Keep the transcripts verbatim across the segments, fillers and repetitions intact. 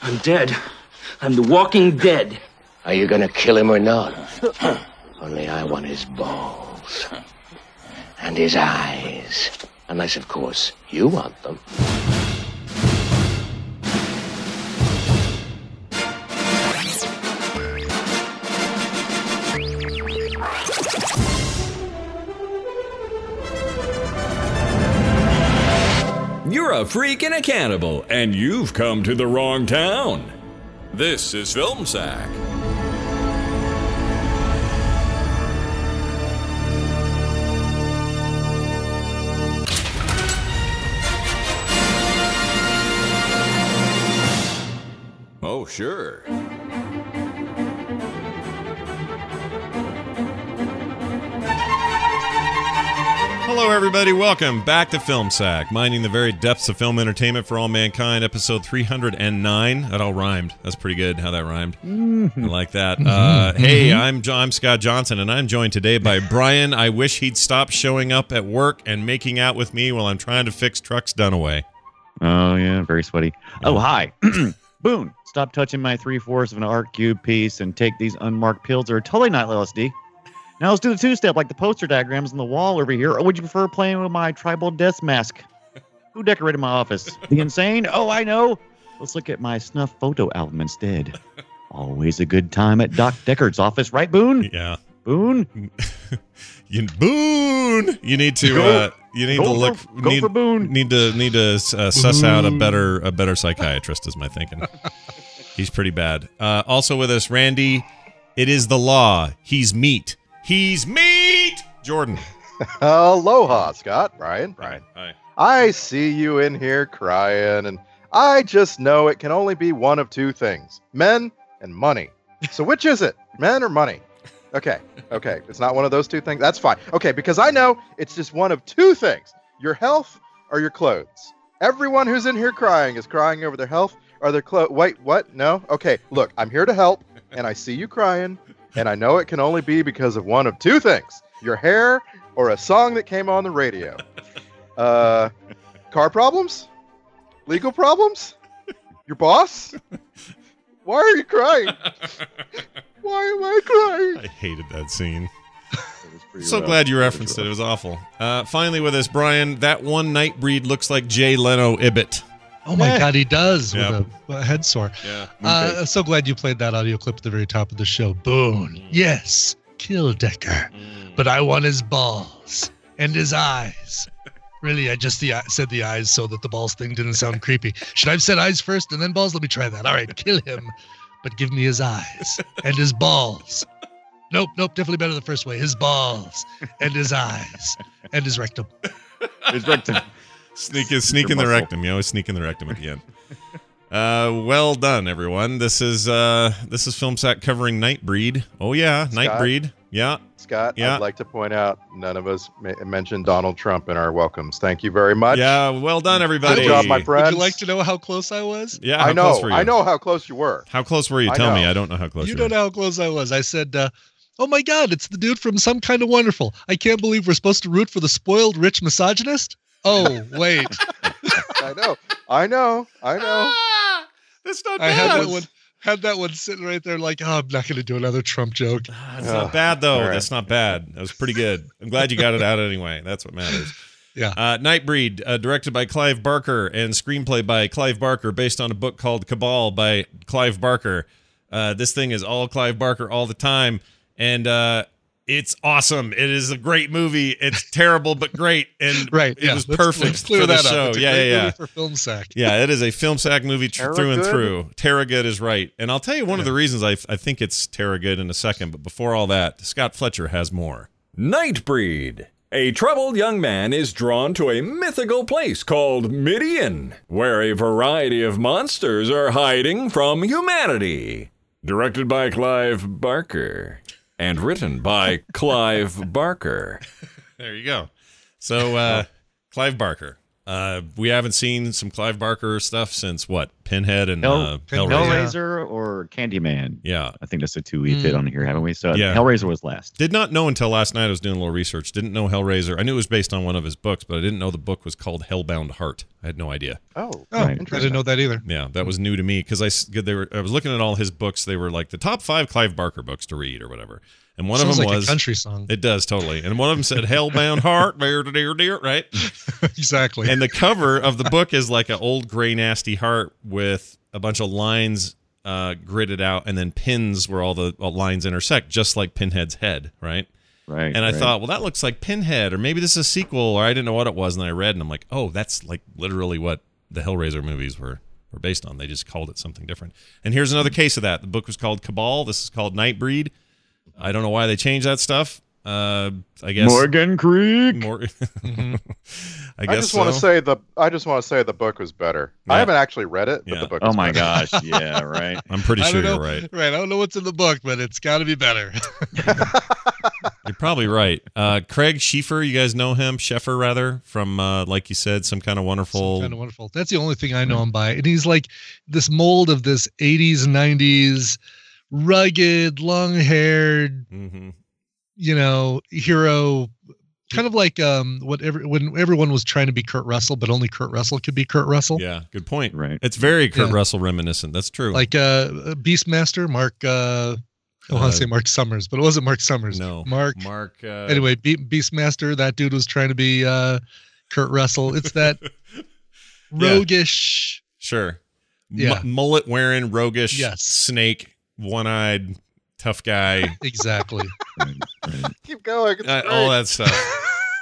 I'm dead. I'm the walking dead. Are you gonna kill him or not? Only I want his balls. And his eyes. Unless, of course, you want them. You're a freak and a cannibal, and you've come to the wrong town. This is Film Sack. Oh, sure. Hello, everybody. Welcome back to Film Sack, mining the very depths of film entertainment for all mankind, episode three hundred nine. That all rhymed. That's pretty good how that rhymed. Mm-hmm. I like that. Mm-hmm. Uh, hey, mm-hmm. I'm, jo- I'm Scott Johnson, and I'm joined today by Brian. I wish he'd stop showing up at work and making out with me while I'm trying to fix Trucks Dunaway. Oh, yeah, very sweaty. Yeah. Oh, hi. Boone, stop touching my three-fourths of an art cube piece and take these unmarked pills that are totally not L S D. Now let's do the two-step like the poster diagrams on the wall over here, or would you prefer playing with my tribal death mask? Who decorated my office? The insane? Oh, I know. Let's look at my snuff photo album instead. Always a good time at Doc Deckard's office, right, Boone? Yeah. Boone? you, Boone! You need to... Go, uh, you need go to look... For, go need, for Boone. Need to, need to uh, suss out a better, a better psychiatrist, is my thinking. He's pretty bad. Uh, also with us, Randy. It is the law. He's meat. He's meat! Jordan. Aloha, Scott. Brian. Brian. Hi. I see you in here crying, and I just know it can only be one of two things. Men and money. So which is it? Men or money? Okay. Okay. It's not one of those two things. That's fine. Okay, because I know it's just one of two things. Your health or your clothes. Everyone who's in here crying is crying over their health or their clothes. Wait, what? No? Okay, look, I'm here to help, and I see you crying. And I know it can only be because of one of two things. Your hair or a song that came on the radio. Uh, car problems? Legal problems? Your boss? Why are you crying? Why am I crying? I hated that scene. So rough. glad you referenced it. It was awful. Uh, finally with us, Brian, that one Nightbreed looks like Jay Leno Ibbott. Oh my God, he does Yep. with a, a head sore. Yeah. Uh, I'm so glad you played that audio clip at the very top of the show. Boone, mm. yes, kill Decker, mm. but I want his balls and his eyes. Really, I just the said the eyes so that the balls thing didn't sound creepy. Should I have said eyes first and then balls? Let me try that. All right, kill him, but give me his eyes and his balls. Nope, nope, definitely better the first way. His balls and his eyes and his rectum. His rectum. Sneak is sneak in the rectum. You always sneak in the rectum at the end. Uh, well done, everyone. This is uh, this is Film Sack covering Nightbreed. Oh yeah, Scott? Nightbreed. Yeah, Scott, yeah. I'd like to point out none of us ma- mentioned Donald Trump in our welcomes. Thank you very much. Yeah, well done, everybody. Good job, my friends. Would you like to know how close I was? Yeah, how I know. close were you? I know how close you were. How close were you? I Tell know. me. I don't know how close you, You were. don't know how close I was. I said, uh, oh my God, it's the dude from Some Kind of Wonderful. I can't believe we're supposed to root for the spoiled rich misogynist. Oh, wait. I know. I know. I know. Ah, that's not bad. I had that one had that one sitting right there like, oh, I'm not going to do another Trump joke. Ah, it's not bad, though. All right. That's not bad. That was pretty good. I'm glad you got it out anyway. That's what matters. Yeah. Uh, Nightbreed, uh, directed by Clive Barker and screenplay by Clive Barker based on a book called Cabal by Clive Barker. Uh, this thing is all Clive Barker all the time, and uh, it's awesome. It is a great movie. It's terrible but great, and right, it yeah. was let's, perfect let's clear for the that show. Up. It's a yeah, great yeah, yeah. movie for Film Sack. Yeah, it is a Film Sack movie tr- through and Good? through. Terragood is right, and I'll tell you one yeah. of the reasons I I think it's Terragood in a second. But before all that, Scott Fletcher has more. Nightbreed. A troubled young man is drawn to a mythical place called Midian, where a variety of monsters are hiding from humanity. Directed by Clive Barker and written by Clive Barker. There you go. So, uh, Clive Barker. Uh, we haven't seen some Clive Barker stuff since what? Pinhead and Hell, uh, Pin- Hellraiser. Hellraiser or Candyman. Yeah. I think that's the two we've hit Mm. on here, haven't we? So Yeah. Hellraiser was last. Did not know until last night. I was doing a little research. Didn't know Hellraiser. I knew it was based on one of his books, but I didn't know the book was called Hellbound Heart. I had no idea. Oh, Oh, Right. I didn't know that either. Yeah, that was new to me because I s- they were I was looking at all his books. They were like the top five Clive Barker books to read or whatever. And one Sounds of them like was a country song. It does totally. And one of them said Hellbound Heart, dear, dear, dear, right? Exactly. And the cover of the book is like an old gray nasty heart with a bunch of lines uh, gridded out and then pins where all the uh, lines intersect, just like Pinhead's head, right? Right. And I right. thought, well, that looks like Pinhead, or maybe this is a sequel, or I didn't know what it was, and then I read, and I'm like, oh, that's like literally what the Hellraiser movies were were based on. They just called it something different. And here's another case of that. The book was called Cabal. This is called Nightbreed. I don't know why they changed that stuff. Uh, I guess Morgan Creek. More. Mhm. I I guess just want to so. say the I just want to say the book was better. Yeah. I haven't actually read it, but Yeah. the book. Oh is my better. gosh. Yeah, right. I'm pretty I sure don't you're know. right. Right. I don't know what's in the book, but it's got to be better. You're probably right. Uh, Craig Schieffer, you guys know him, Sheffer rather, from uh, like you said, some kind of wonderful. Kind of wonderful. That's the only thing I know him by. And he's like this mold of this eighties, nineties, rugged, long-haired, Mhm. you know, hero. Kind of like um, whatever when everyone was trying to be Kurt Russell, but only Kurt Russell could be Kurt Russell. Yeah, good point. Right. It's very Kurt Yeah. Russell reminiscent. That's true. Like uh, Beastmaster, Mark. Uh, I want Uh, to say Mark Summers, but it wasn't Mark Summers. no, Mark. Mark. Uh, Anyway, Be- Beastmaster. That dude was trying to be uh, Kurt Russell. It's that roguish. Sure. Yeah. M- mullet wearing, roguish, Yes. snake, one eyed, tough guy, Exactly. Right, right. Keep going. It's uh, great. all that stuff.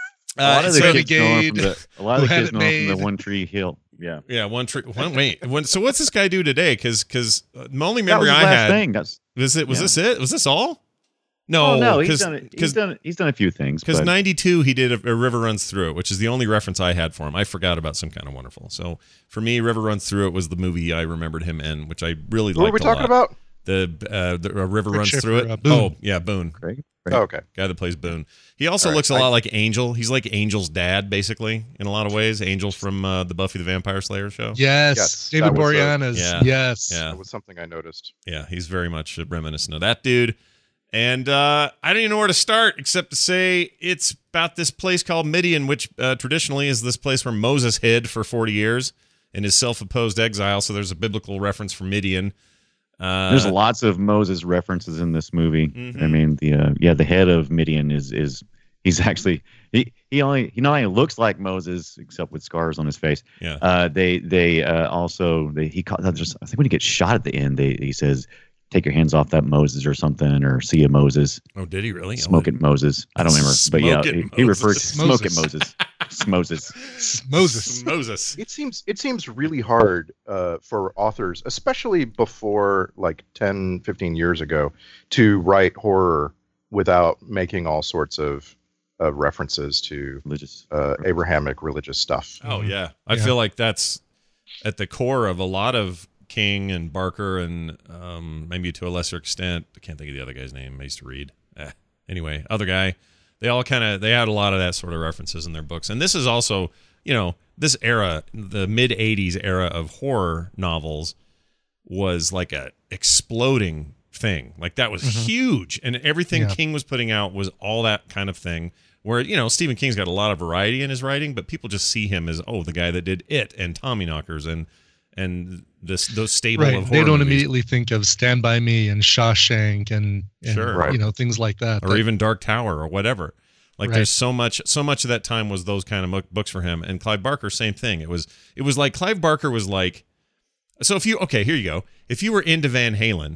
A lot Uh, of the so- kids know him from Renegade, the, a lot who of the had kids it know him from made. the One Tree Hill. Yeah. yeah, one trick. One, wait, one, so what's this guy do today? Because because the only That was memory his I last had thing. That's was it. Was yeah. this it? Was this all? No, oh, no, he's because done it. He's done he's done a few things. Because but ninety-two, he did a, a River Runs Through It, which is the only reference I had for him. I forgot about Some Kind of Wonderful. So for me, River Runs Through It was the movie I remembered him in, which I really What liked are we a talking lot. about? The, uh, the uh, River Rick Runs Schaefer, Through It. uh, Boone. Oh, yeah, Boone. Craig, Craig. Oh, okay. Guy that plays Boone. He also All right, looks a I- lot like Angel. He's like Angel's dad, basically, in a lot of ways. Angel from uh, the Buffy the Vampire Slayer show. Yes. Yes, David that was a- Boreanaz. Yeah. Yes. Yeah. That was something I noticed. Yeah, he's very much reminiscent of that dude. And uh, I don't even know where to start except to say it's about this place called Midian, which uh, traditionally is this place where Moses hid for forty years in his self-imposed exile. So there's a biblical reference for Midian. Uh, There's lots of Moses references in this movie. Mhm. I mean, the uh, yeah, the head of Midian is is he's actually he he only he not only looks like Moses except with scars on his face. Yeah. Uh, they they uh, also they he caught just I think when he gets shot at the end, they he says, "Take your hands off that Moses" or something, or "See ya Moses." Oh, did he really? Smoke it, Moses. I don't remember, but yeah, Smoke it, he, he referred to Moses. smoke it, Moses. Moses. Moses. Moses. Moses. It seems it seems really hard uh, for authors, especially before like ten, fifteen years ago, to write horror without making all sorts of uh, references to Religious. uh, Abrahamic religious stuff. Oh, yeah. I Yeah. feel like that's at the core of a lot of King and Barker and um, maybe to a lesser extent, I can't think of the other guy's name. I used to read. Eh. Anyway, other guy. They all kind of, they had a lot of that sort of references in their books. And this is also, you know, this era, the mid eighties era of horror novels was like a exploding thing. Like that was Mhm. huge. And everything Yeah. King was putting out was all that kind of thing. Where, you know, Stephen King's got a lot of variety in his writing, but people just see him as, oh, the guy that did It and Tommyknockers and and this those stable Right. of They horror don't movies. immediately think of Stand By Me and Shawshank and, and Sure. Right. you know, things like that. or That- even Dark Tower or whatever. Like Right. there's so much so much of that time was those kind of mo- books for him. And Clive Barker, same thing. It was it was like Clive Barker was like, so if you okay, here you go. If you were into Van Halen,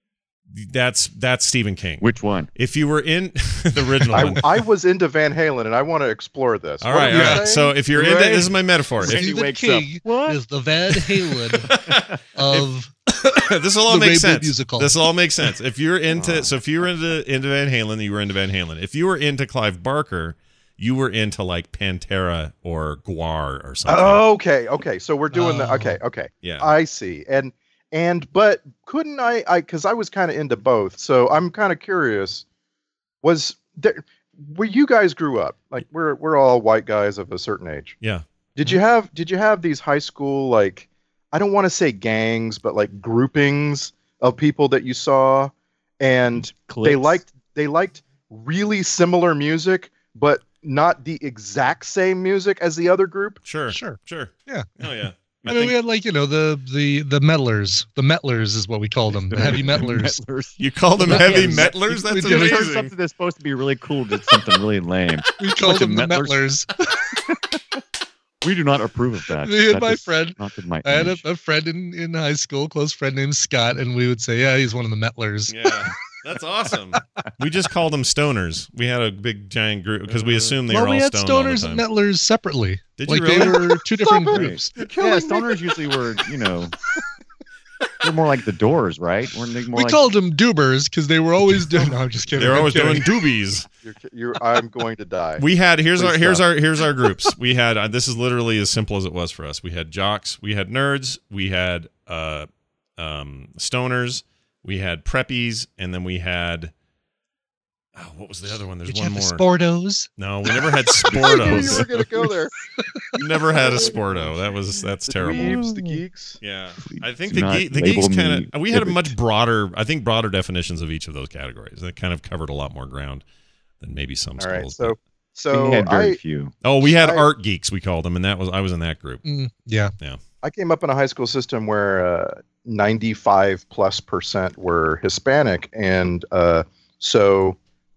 that's that's Stephen King. Which one? If you were in the original I, one. I was into Van Halen, and I want to explore this. All What right, were all you right. saying? So if you're into, Ray? this is my metaphor. If Steve- Stephen wakes up. King What? is the Van Halen of this will all The make Rainbow sense. Musical. This will all make sense. If you're into, so if you were into into Van Halen, you were into Van Halen. If you were into Clive Barker, you were into like Pantera or Guar or something. Oh, okay, okay. So we're doing the Oh. okay, okay. Yeah. I see. And and but couldn't I? I because I was kind of into both. So I'm kind of curious. Was there where you guys grew up? Like we're we're all white guys of a certain age. Yeah. Did you have did you have these high school, like, I don't want to say gangs, but like groupings of people that you saw, and they Cliques. liked they liked really similar music, but not the exact same music as the other group? Sure, Sure. sure. Yeah. Oh yeah. I, I mean, think we had like you know the the the metlers. The metlers is what we called them. The heavy metlers. Metlers. you call them the heavy Metlers. metlers. That's We You did. heard amazing. something that's supposed to be really cool did something really lame. We called Bunch of them the metlers. metlers. We do not approve of that. Me and That my is friend- not good my I had a, image. a friend in, in high school, close friend named Scott, and we would say, "Yeah, he's one of the metlers." Yeah, that's awesome. We just called them stoners. We had a big giant group because we assumed they well, were all we had stoned all the stoners time. and metlers separately. Did you like really? they were two different Stop it. groups. You're Yeah, killing me. stoners usually were, you know, they're more like the Doors, right? Weren't they more We like called them doobers because they were always doing. No, I'm just kidding. They're I'm always kidding. doing doobies. You're, ki- you're, I'm going to die. We had here's Please our here's stop. our here's our groups. We had uh, this is literally as simple as it was for us. We had jocks, we had nerds, we had uh, um, stoners, we had preppies, and then we had oh, what was the other one? There's Did you one have more. the Sportos? No, we never had I knew you were sportos. going to go there. Never had a sporto. That was that's The terrible. dweebs, the geeks. Yeah, I think Do the not ge- the label geeks kind me of we had a Ibbot. much broader, I think broader definitions of each of those categories. That kind of covered a lot more ground than maybe some All right, schools. so but- so we had very I few. oh, we had I- art geeks, we called them, and that was I was in that group. Mm, yeah. I came up in a high school system where uh, ninety-five plus percent were Hispanic, and uh, so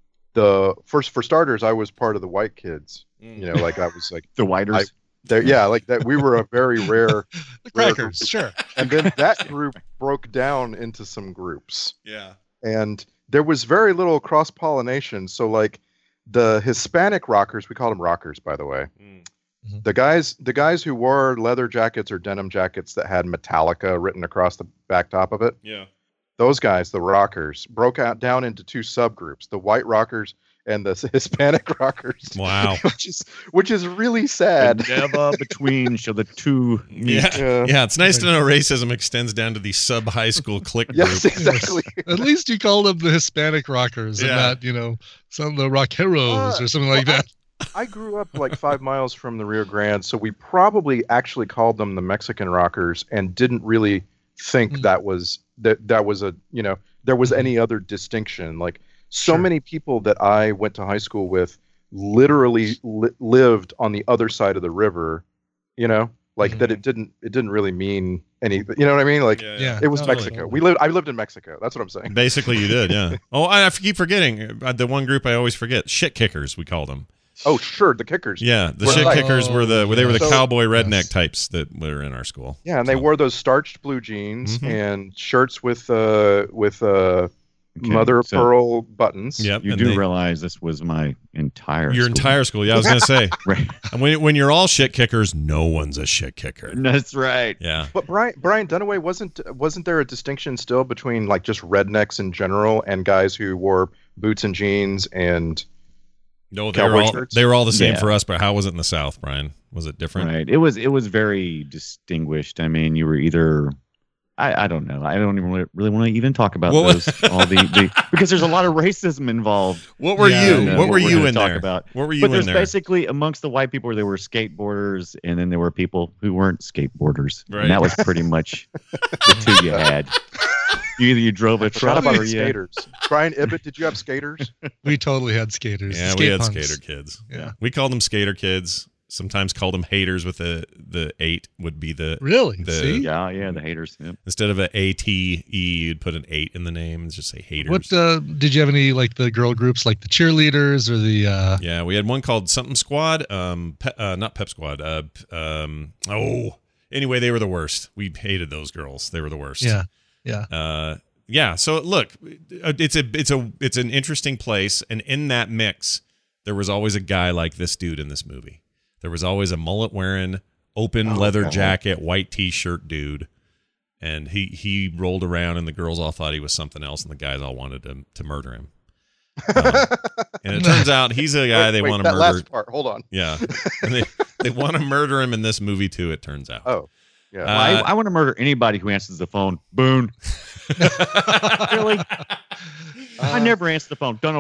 the first for starters, I was part of the white kids. You know, like I was like, The Whiters. I- there, yeah, like that. We were a very rare, The crackers, sure. and then that group broke down into some groups, Yeah. and there was very little cross pollination. So like the Hispanic rockers, we called them rockers, by the way. The guys, the guys who wore leather jackets or denim jackets that had Metallica written across the back top of it, Yeah. those guys, the rockers, broke out down into two subgroups: the white rockers and the Hispanic rockers. Wow. which is which is really sad. And never between shall the two meet. Yeah. Yeah. Yeah, it's nice to know racism extends down to the sub high school clique Yes, group. exactly. At least you called them the Hispanic rockers and Yeah. not, you know, some of the rockeros Uh, or something like well, that. I grew up like five miles from the Rio Grande, so we probably actually called them the Mexican rockers and didn't really think Mm. that was that that was a you know there was Mhm. any other distinction. Like so Sure. many people that I went to high school with literally li- lived on the other side of the river, you know, like that. Mhm. It didn't it didn't really mean any. You know what I mean? Like Yeah. it was totally. Mexico. We lived. I lived in Mexico. That's what I'm saying. Basically, you did, yeah. Oh, I I keep forgetting uh, the one group I always forget. Shit kickers, we called them. Oh, sure, the kickers. Yeah, the Well, shit like- kickers were the they were the So- cowboy redneck Yes. types that were in our school. Yeah, and they So- wore those starched blue jeans Mhm. and shirts with uh with uh Okay, mother of so pearl buttons. Yep, You and do they- realize this was my entire your school. entire school. Yeah, I was gonna say. Right. And when when you're all shit kickers, no one's a shit kicker. That's right. Yeah. But Brian Brian Dunaway wasn't wasn't there a distinction still between like just rednecks in general and guys who wore boots and jeans and No, they were Cowboy all shirts? they were all the same Yeah. for us, but how was it in the South, Brian? Was it different? Right. It was it was very distinguished. I mean, you were either I, I don't know. I don't even really, really want to even talk about What those all the, the because there's a lot of racism involved. What were Yeah, you? I know What were we're you gonna in talk there? about. What were you But in there's there? basically amongst the white people there were skateboarders and then there were people who weren't skateboarders. Right. And that was pretty much the two you had. You either you drove a forgot truck about or the you skaters. Brian Ibbett, did you have skaters? We totally had skaters. Yeah, skate we had punks. skater kids. Yeah. We called them skater kids. Sometimes called them haters with the the eight would be the Really? The- See? Yeah, yeah, the haters. Yep. instead of a A T E, you'd put an eight in the name and just say haters. What uh, did you have any like the girl groups like the cheerleaders or the uh Yeah, we had one called something squad. Um, pe- uh, not pep squad. Uh, p- um, oh, anyway, they were the worst. We hated those girls. They were the worst. yeah. Yeah. Uh, yeah. So look, it's a it's a it's an interesting place, and in that mix, there was always a guy like this dude in this movie. There was always a mullet wearing, open Oh, leather God. jacket, white t-shirt dude, and he he rolled around, and the girls all thought he was something else, and the guys all wanted to to murder him. Um, and it turns out he's a guy Wait, they wait, want to that murder. last part. Hold on. Yeah, and they they want to murder him in this movie too. It turns out. Oh, yeah. Uh, Well, I, I want to murder anybody who answers the phone. Boone. Really? I Uh, never answer the phone. Don't away.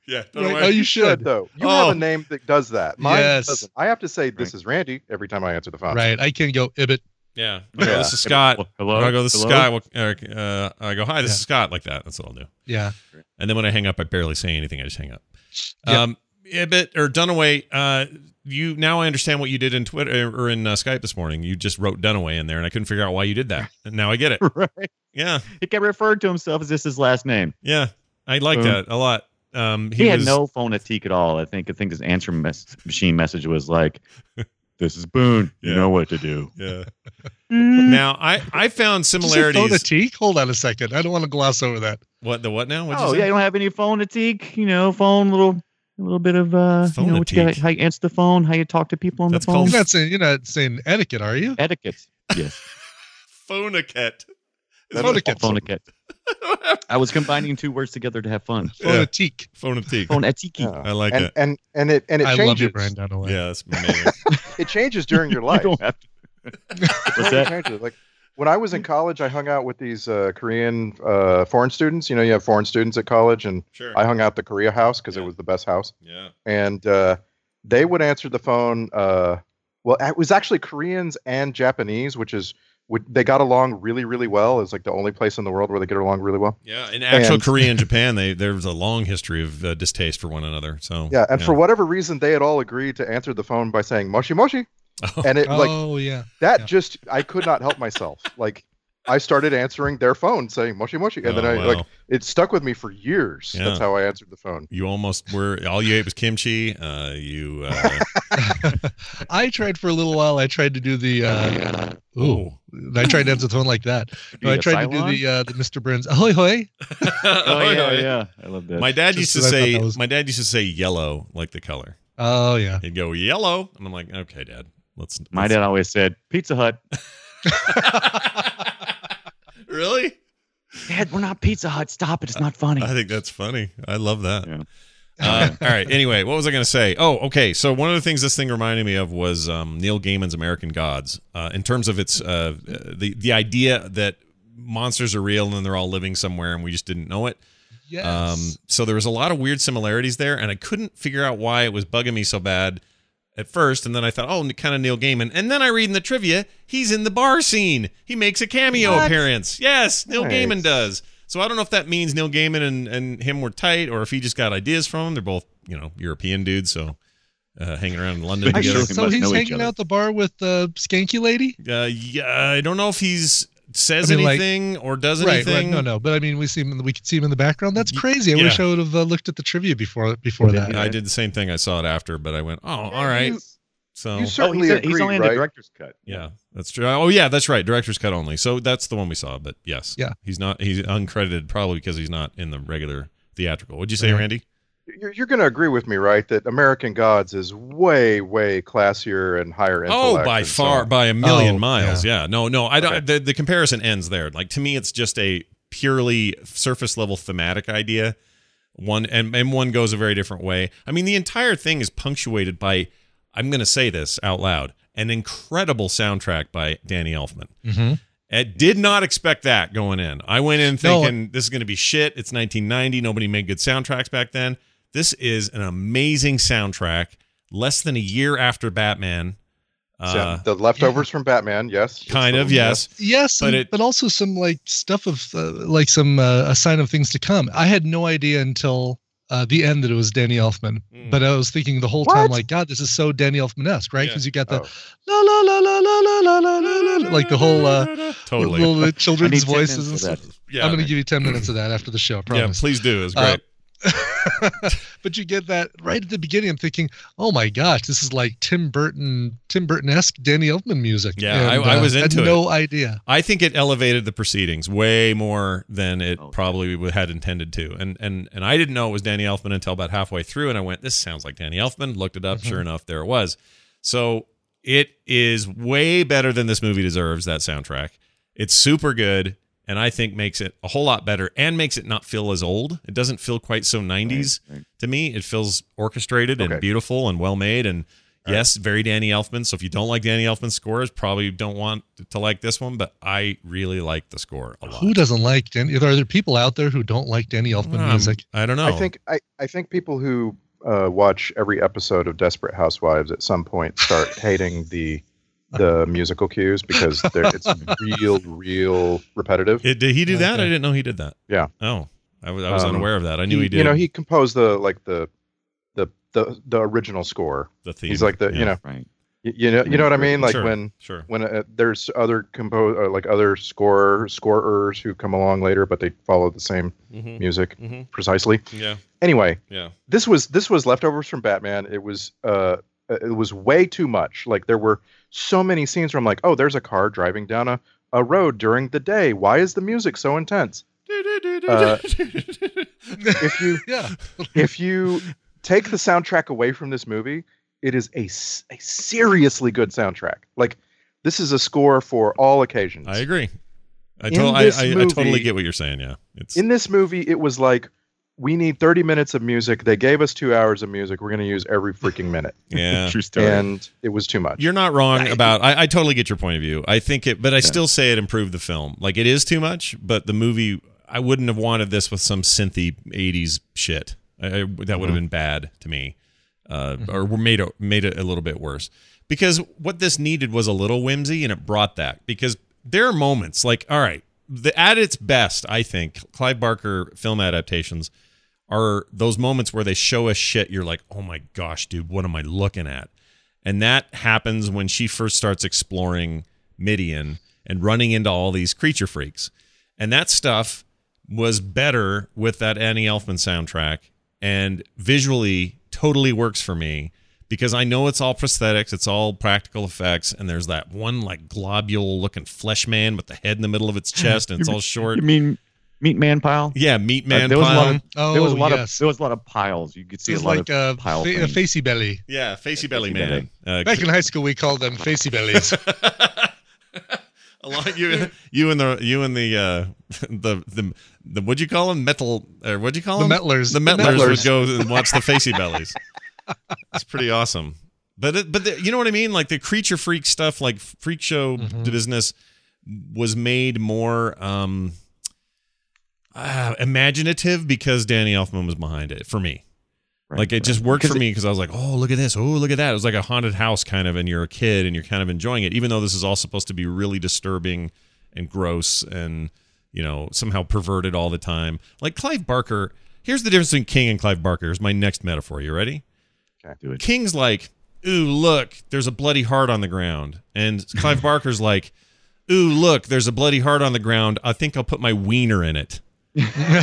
Yeah. Right? Dunaway. Oh, you should. though. You Oh. have a name that does that. Mine Yes. doesn't. I have to say this is Randy every time I answer the phone. Right. I can go Ibit. Yeah. Yeah. This is Scott. Hello? When I go, this is Hello? Scott. Well, Uh, I go, hi, this Yeah. is Scott, like that. That's what I'll do. Yeah. And then when I hang up, I barely say anything. I just hang up. Yep. Um, Ibit or Dunaway, uh, you now I understand what you did in Twitter or in uh, Skype this morning. You just wrote Dunaway in there, and I couldn't figure out why you did that. And now I get it. Right. Yeah, He kept referring to himself as this his last name. yeah, I like Boom. that a lot. Um, He, he, had was, no phonetique at all. I think I think his answer mes- machine message was like, "This is Boone. You Yeah. know what to do." Yeah. Now I I found Did you say similarities. phonetique? Hold on a second. I don't want to gloss over that. What the what now? What'd Oh you say? yeah, you don't have any phonetique. You know, phone little a little bit of uh, you know, what you got, Phonetique. how you answer the phone, how you talk to people on That's the phone. called You're not saying you're not saying etiquette, are you? Etiquette. Yes, Phonicat. That's Phonetique. awesome. phonetique. I was combining two words together to have fun. Yeah. Phonetique. Phonetique. Phonetique. Yeah. I like and, it. and and it and it I changes. love you, Brian Dunaway. Yeah, that's amazing. It changes during your You life. don't have to. It What's totally that? changes. Like when I was in college, I hung out with these uh, Korean uh, foreign students. You know, you have foreign students at college, and Sure. I hung out at the Korea house because Yeah. it was the best house. Yeah. And uh, they would answer the phone. Uh, well, it was actually Koreans and Japanese, which is would they got along really, really well. It's like the only place in the world where they get along really well. Yeah, in actual And- Korea and Japan, they there's a long history of uh, distaste for one another. So Yeah, and for whatever reason, they had all agreed to answer the phone by saying "moshi moshi," and it like Oh yeah. that yeah. just I could not help myself. Like I started answering their phone saying "moshi moshi," and then Oh, I wow. like it stuck with me for years. Yeah. That's how I answered the phone. you almost were all you ate was kimchi. Uh, you uh, I tried for a little while. I tried to do the. Uh, ooh, I tried to answer the phone like that. No, I You tried to got do Cylon? the uh, the Mister Burns. Ahoy hoy! Oh yeah, yeah. I love that. My dad Just used to 'cause I thought say that was- my dad used to say yellow like the color. Oh yeah. He'd go yellow, and I'm like, okay, Dad, let's. My let's- dad always said, "Pizza Hut." Really? Dad, we're not Pizza Hut. Stop it. It's not funny. I think that's funny. I love that. Yeah. Uh, all right. Anyway, what was I going to say? Oh, okay. So one of the things this thing reminded me of was um, Neil Gaiman's American Gods, uh, in terms of its uh, the the idea that monsters are real and they're all living somewhere and we just didn't know it. Yes. Um, so there was a lot of weird similarities there, and I couldn't figure out why it was bugging me so bad at first. And then I thought, oh, kind of Neil Gaiman. And then I read in the trivia, he's in the bar scene. He makes a cameo What? appearance. Yes, Neil Nice. Gaiman does. So I don't know if that means Neil Gaiman and, and him were tight, or if he just got ideas from him. They're both, you know, European dudes, so uh, hanging around in London I together. sure- so must he's know each hanging other. out the bar with the skanky lady. Uh, yeah, I don't know if he's says I mean, like- anything or does Right, anything. right. No, no. But I mean, we see him. We could see him in the background. That's Y- crazy. I yeah. wish I would have uh, looked at the trivia before before that. I did the same thing. I saw it after, but I went, oh, all right. You, So you Oh, certainly he's, agreed, he's only in the right? director's cut. yeah, that's true. Oh, yeah, that's right. Director's cut only. So that's the one we saw. But yes, Yeah. he's not. He's uncredited, probably because he's not in the regular theatrical. What'd you say, Right. Randy? You're, you're going to agree with me, right? That American Gods is way, way classier and higher Oh, intellect. by and so far, on. by a million Oh, miles. Yeah. No, no. I don't. Okay. The, the comparison ends there. Like to me, it's just a purely surface level thematic idea. One and and one goes a very different way. I mean, the entire thing is punctuated by. I'm going to say this out loud. An incredible soundtrack by Danny Elfman. Mm-hmm. I did not expect that going in. I went in No. thinking this is going to be shit. It's nineteen ninety. Nobody made good soundtracks back then. This is an amazing soundtrack. Less than a year after Batman. Uh, Yeah, the leftovers from Batman, yes. kind It's of, the- yes. Yes, But but, it- but also some like stuff of uh, like some uh, a sign of things to come. I had no idea until uh, the end that it was Danny Elfman, Mm. but I was thinking the whole time What? like, God, this is so Danny Elfman-esque, right? Yeah. Because you got the Oh. la la la la la la la la la la, like the whole uh, Totally. little uh, I need children's ten voices minutes and of stuff. Yeah. I'm going to give you ten minutes of that after the show. I yeah, promise. please do. It's Uh, great. But you get that right at the beginning. I'm thinking, oh my gosh, this is like Tim Burton, Tim Burton-esque Danny Elfman music. Yeah, I- And, I uh, was had into it. no idea. I think it elevated the proceedings way more than it Oh. probably w- had intended to. And and and I didn't know it was Danny Elfman until about halfway through, and I went, "This sounds like Danny Elfman." Looked it up, Mhm. sure enough, there it was. So it is way better than this movie deserves. That soundtrack, it's super good, and I think makes it a whole lot better, and makes it not feel as old. It doesn't feel quite so nineties Right, right. to me. It feels orchestrated and Okay. beautiful and well made, and Yes, very Danny Elfman. So if you don't like Danny Elfman's scores, probably don't want to like this one. But I really like the score a lot. Who doesn't like Danny? Are there people out there who don't like Danny Elfman Um, music? I don't know. I think I, I think people who uh, watch every episode of Desperate Housewives at some point start hating the the musical cues because they're, it's real, real repetitive. It, did he do that? Okay. I didn't know he did that. Yeah. Oh, I was I was Um, unaware of that. I knew he, he, did. You know, he composed the like the the the, the original score. the theme. He's like the Yeah. you know Right. you, you know you know what I mean, like Sure, when sure. when uh, there's other compose uh, like other score scorers who come along later, but they follow the same Mm-hmm. music Mm-hmm. precisely. Yeah. Anyway, Yeah. this was this was leftovers from Batman. It was uh it was way too much. Like there were so many scenes where I'm like, oh, there's a car driving down a, a road during the day. Why is the music so intense? Uh, if you Yeah. if you take the soundtrack away from this movie, it is a, s- a seriously good soundtrack. Like this is a score for all occasions. I agree. I, In to- I, this I, I movie- totally get what you're saying. Yeah. It's In this movie, it was like we need thirty minutes of music. They gave us two hours of music. We're going to use every freaking minute. yeah. True story. And it was too much. You're not wrong about. I, I totally get your point of view. I think it, but I still say it improved the film. Like it is too much, but the movie. I wouldn't have wanted this with some synthy eighties shit. I, I, that would have been bad to me, uh, or made it made it a little bit worse. Because what this needed was a little whimsy, and it brought that. Because there are moments like, all right, the at its best, I think Clive Barker film adaptations are those moments where they show us shit. You're like, oh my gosh, dude, what am I looking at? And that happens when she first starts exploring Midian and running into all these creature freaks. And that stuff was better with that Annie Elfman soundtrack, and visually totally works for me because I know it's all prosthetics, it's all practical effects, and there's that one like globule looking flesh man with the head in the middle of its chest, and it's all short. You mean Meat Man pile? Yeah, meat Uh, man there was a lot pile. of Oh, there was a lot yes. of there was a lot of piles. You could see It's a lot like of a, pile fa- a things. facey belly. Yeah, facey belly Facey man. Uh, Back in high school, we called them facey bellies. Along you, you and the you and the uh, the the the what'd you call them? Metal or what'd you call The them? Metlers. The The Metlers would Metlers. go and watch the facey bellies. It's pretty awesome. But it, but the, you know what I mean? Like the creature freak stuff, like freak show Mhm. business, was made more um, uh, imaginative because Danny Elfman was behind it for me. Right, Like it right. just worked for Because me because I was like, oh, look at this. Oh, look at that. It was like a haunted house kind of, and you're a kid and you're kind of enjoying it, even though this is all supposed to be really disturbing and gross and, you know, somehow perverted all the time. Like Clive Barker, here's the difference between King and Clive Barker. Here's my next metaphor. You ready? Do it. King's like, ooh, look, there's a bloody heart on the ground. And Clive Barker's like, ooh, look, there's a bloody heart on the ground. I think I'll put my wiener in it. Yeah,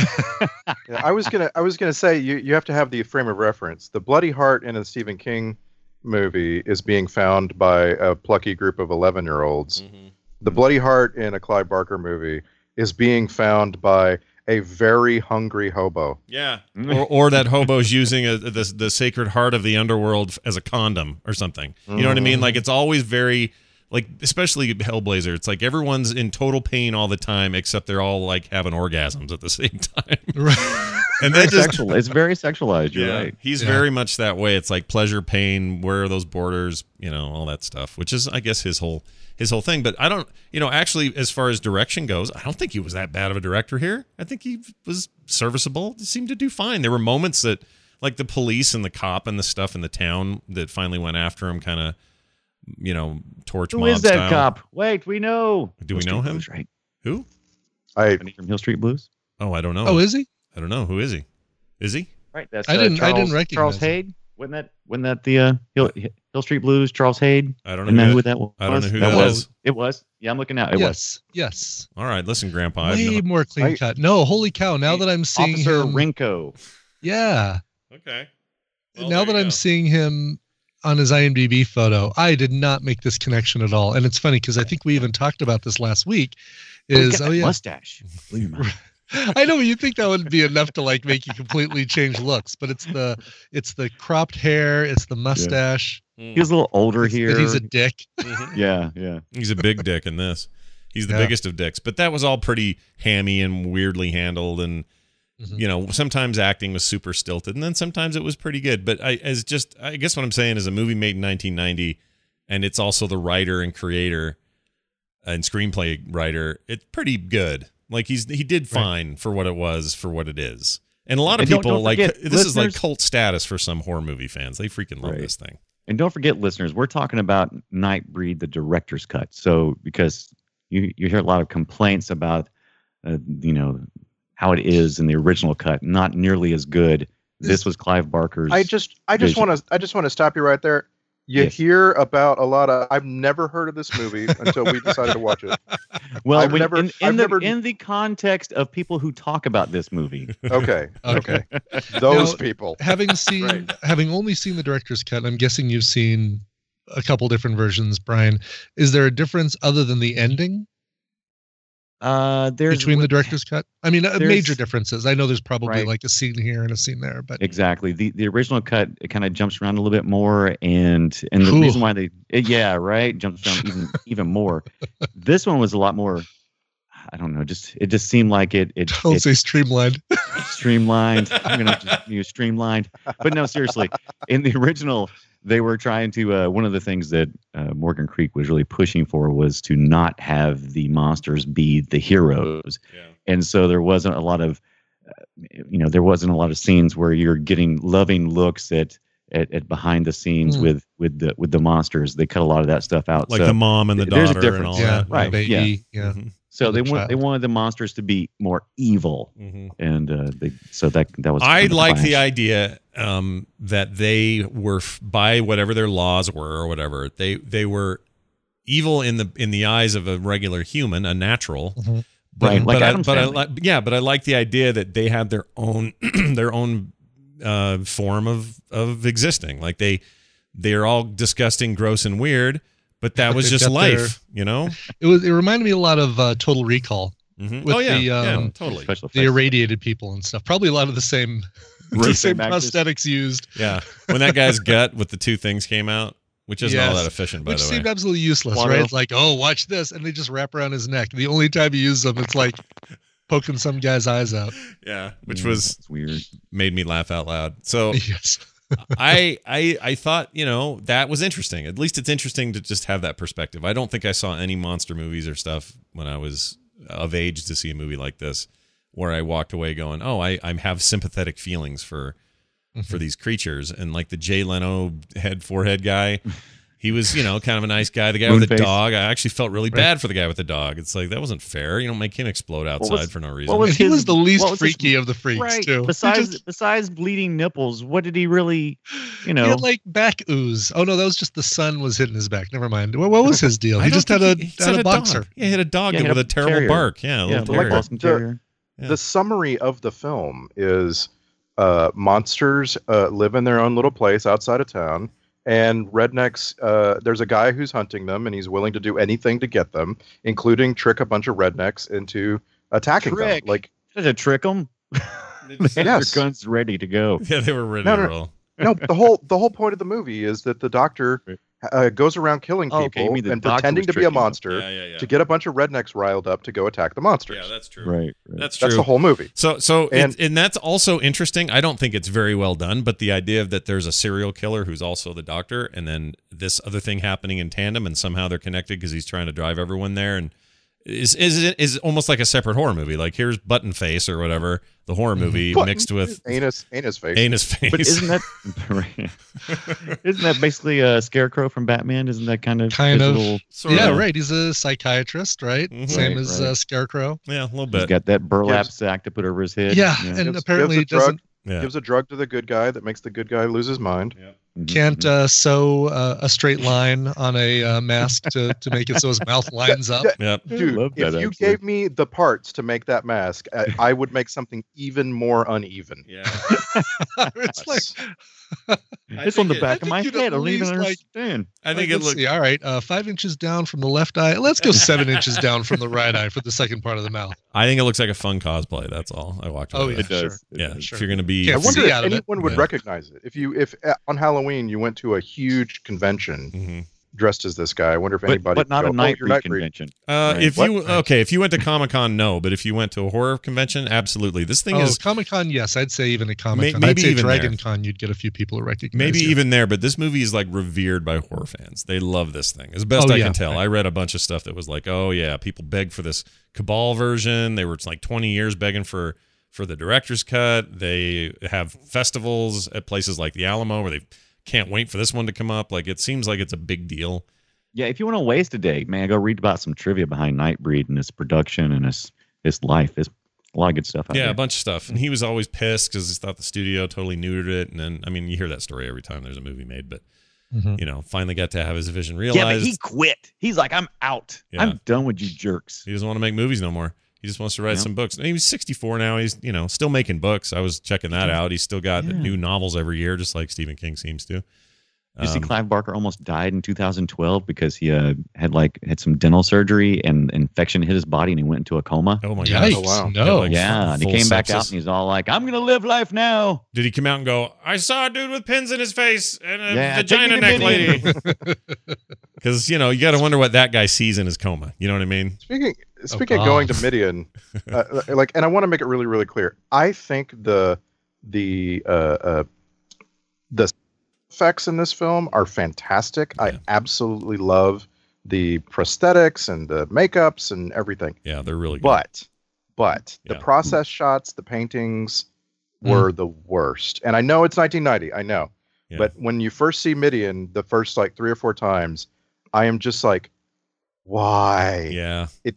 I was gonna I was gonna say you, you have to have the frame of reference. The bloody heart in a Stephen King movie is being found by a plucky group of eleven year olds. The bloody heart in a Clive Barker movie is being found by a very hungry hobo. Yeah. Or, or that hobo's using a, the, the sacred heart of the underworld as a condom or something. You know what I mean? Like it's always very, like, especially Hellblazer. It's like everyone's in total pain all the time, except they're all like having orgasms at the same time. Right. And that just, Sexual. It's very sexualized. You're yeah, right. he's Yeah. very much that way. It's like pleasure, pain, where are those borders, you know, all that stuff, which is, I guess, his whole his whole thing. But I don't, you know, actually, as far as direction goes, I don't think he was that bad of a director here. I think he was serviceable. He seemed to do fine. There were moments that, like the police and the cop and the stuff in the town that finally went after him, kind of, you know, torch Who mob is that style. cop? Wait, we know. Do we Hill know Street him? Blues, right? Who? I Isn't he from Hill Street Blues? Oh, I don't know. Oh, is he? I don't know. Who is he? Is he? Right. That's I uh, didn't- I Charles, didn't recognize Charles him. Hayde. Wasn't that wasn't that the uh, Hill, Hill Street Blues? Charles Hayde. I don't know. Isn't that who who that- that was? I don't know who that that was. is. It was. Yeah, I'm looking out. It was. Yes. Yes. All right, listen, Grandpa. I've Way no- more clean I- cut. No, holy cow. Now that I'm seeing Officer him. Rinko. Yeah. Okay. Well, now there that you I'm go. seeing him on his IMDb photo, I did not make this connection at all. And it's funny because I think we even talked about this last week. He's Is got oh that yeah, mustache. Believe me. I know you think that would be enough to like make you completely change looks, but it's the it's the cropped hair, it's the mustache. He was a little older it's here. that he's a dick. yeah, yeah. He's a big dick in this. He's the Yeah. biggest of dicks. But that was all pretty hammy and weirdly handled. And Mhm. You know, sometimes acting was super stilted, and then sometimes it was pretty good. But I, as just, I guess what I'm saying is a movie made in nineteen ninety, and it's also the writer and creator and screenplay writer. It's pretty good. Like he's he did fine right. for what it was, for what it is. And a lot of and don't, people don't like forget, this listeners, is like cult status for some horror movie fans. They freaking love right. this thing. And don't forget, listeners, we're talking about Nightbreed, the director's cut. So because you you hear a lot of complaints about, uh, you know, how it is in the original cut, not nearly as good. This was Clive Barker's. I just I just want to I just want to stop you right there. You yes. hear about a lot of. I've never heard of this movie until we decided to watch it. Well, I've when, never, in, in I've the never... in the context of people who talk about this movie. Okay, okay, those now, people. Having seen, right. having only seen the director's cut, I'm guessing you've seen a couple different versions, Brian. Is there a difference other than the ending? Uh, there's between the director's cut. I mean, uh, major differences. I know there's probably right. like a scene here and a scene there, but exactly the the original cut it kind of jumps around a little bit more, and and the Ooh. reason why they it, yeah right jumps around even even more. This one was a lot more. I don't know. Just it just seemed like it. it Don't it, say streamlined. Streamlined. I'm gonna just use streamlined. But no, seriously. In the original, they were trying to. Uh, one of the things that uh, Morgan Creek was really pushing for was to not have the monsters be the heroes, yeah. and so there wasn't a lot of, uh, you know, there wasn't a lot of scenes where you're getting loving looks at. At, at behind the scenes mm. with with the with the monsters. They cut a lot of that stuff out, like so the mom and the there's a daughter and difference. all yeah, that, right? Baby, yeah, yeah. Mm-hmm. So the they want child. they wanted the monsters to be more evil, mm-hmm. and uh, they so that that was. I kind of like clash. the idea um, that they were f- by whatever their laws were or whatever they they were evil in the in the eyes of a regular human, a natural. Mm-hmm. But, Right, like but, I, Addams but I Family. like yeah, but I like the idea that they had their own their own uh, form of of existing. Like they they're all disgusting, gross, and weird. But that was They've just got life, their- you know. It was. It reminded me a lot of uh, Total Recall Mm-hmm. with Oh yeah, the, um, yeah, totally. Special the effects. irradiated people and stuff. Probably a lot of the same, the Right, same same actors. prosthetics used, Yeah, when that guy's gut with the two things came out, which isn't all Yes. that efficient, by which the way. seemed absolutely useless, Watto. right? It's like, oh, watch this, and they just wrap around his neck. The only time he uses them, it's like poking some guy's eyes out. Yeah, which Yeah, was that's weird. made me laugh out loud. So Yes. I I I thought, you know, that was interesting. At least it's interesting to just have that perspective. I don't think I saw any monster movies or stuff when I was of age to see a movie like this where I walked away going, "Oh, I I have sympathetic feelings for for these creatures." And like the Jay Leno head forehead guy, he was, you know, kind of a nice guy. The guy with the Moonface. dog, I actually felt really Right. bad for the guy with the dog. It's like that wasn't fair. You don't make him explode outside was- for no reason. what was And he his- was the least what was his- freaky of the freaks, Right. too. He Besides just- besides bleeding nipples, what did he really, you know? he had like back ooze. Oh no, that was just the sun was hitting his back. Never mind. What, what was his deal? I He don't just had think a he- he had said a boxer. Dog. Yeah, he had a dog Yeah, he had with a a terrible terrier. bark. Yeah, a yeah, little the terrier. Boston Terrier. Yeah. The summary of the film is uh, monsters uh, live in their own little place outside of town, and rednecks, uh, there's a guy who's hunting them, and he's willing to do anything to get them, including trick a bunch of rednecks into attacking Trick? them. Like, Did to trick them? Yes. Their guns ready to go. Yeah, they were ready No, to no, roll. no, the whole the whole point of the movie is that the doctor uh, goes around killing Oh, people okay, you mean the and doctor pretending was to be a tricking them. monster Yeah, yeah, yeah. to get a bunch of rednecks riled up to go attack the monsters. Yeah, that's true. Right. right. That's true. That's the whole movie. So, so, And- and, and that's also interesting. I don't think it's very well done, but the idea of that there's a serial killer who's also the doctor, and then this other thing happening in tandem, and somehow they're connected because he's trying to drive everyone there, and is is is almost like a separate horror movie. Like here's Button Face or whatever, the horror movie Button- mixed with anus, anus face. anus face. But isn't that isn't that basically a Scarecrow from Batman? Isn't that kind of Kind his of. little- Sort Yeah, of. right. He's a psychiatrist, right? Mhm. Same Right, as right. Uh, Scarecrow. Yeah, a little He's bit. got that burlap Gives- sack to put over his head. Yeah, and Gives- apparently gives a doesn't Yeah. Gives a drug to the good guy that makes the good guy lose his mind. Mhm. can't uh, sew uh, a straight line on a uh, mask to, to make it so his mouth lines up. Yep. Dude, love if that, you actually. gave me the parts to make that mask, I, I would make something even more uneven. Yeah. It's like It's on the it- back I of think my you'd head. I at don't even least, like- understand. I think like, it let's looked. see. All right, uh, five inches down from the left eye. Let's go seven inches down from the right eye for the second part of the mouth. I think it looks like a fun cosplay. That's all. I walked away. Oh, with. yeah, It does. sure. It Yeah, does. if Sure. you're gonna be, Can't I wonder see if out of it. anyone would Yeah. recognize it. If you, if uh, on Halloween you went to a huge convention, Mhm. dressed as this guy. I wonder if But, anybody. but not would a go, "Oh, Nightbreed you're Nightbreed." convention. Uh, Right. if What? you okay, if you went to Comic Con, no. But if you went to a horror convention, absolutely. This thing Oh, is Comic Con, yes. I'd say even at Comic Con. May- I'd maybe say even Dragon there. Con, you'd get a few people who recognize maybe you. even there. But this movie is like revered by horror fans. They love this thing, as best Oh, I yeah. can tell. I read a bunch of stuff that was like, oh yeah, people begged for this Cabal version. They were like twenty years begging for for the director's cut. They have festivals at places like the Alamo where they can't wait for this one to come up. Like it seems like it's a big deal. Yeah, if you want to waste a day, man, go read about some trivia behind Nightbreed and his production and his his life. There's a lot of good stuff out Yeah, there. a bunch of stuff. And he was always pissed because he thought the studio totally neutered it. And then, I mean, you hear that story every time there's a movie made, but, Mhm. you know, finally got to have his vision realized. Yeah, but he quit. He's like, I'm out. Yeah. I'm done with you jerks. He doesn't want to make movies no more. He just wants to write Yeah. some books. And he's sixty-four now. He's, you know, still making books. I was checking that out. He's still got Yeah. new novels every year, just like Stephen King seems to. You see, Um, Clive Barker almost died in two thousand twelve because he uh, had like had some dental surgery and infection hit his body and he went into a coma. Oh my gosh. Yikes. Oh, wow. No. Yeah, like yeah, and he full came back sepsis. out and he's all like, "I'm gonna live life now." Did he come out and go, I saw a dude with pins in his face and a Yeah, vagina take me neck to lady? Vinny. Because, you know, you got to wonder what that guy sees in his coma. You know what I mean? Speaking speaking of going to Midian, uh, like, and I want to make it really, really clear. I think the the uh, uh, the effects in this film are fantastic. Yeah. I absolutely love the prosthetics and the makeups and everything. Yeah, they're really good. But but the Yeah. process shots, the paintings were the worst. And I know it's nineteen ninety. I know. Yeah. But when you first see Midian, the first like three or four times, I am just like, why? Yeah. It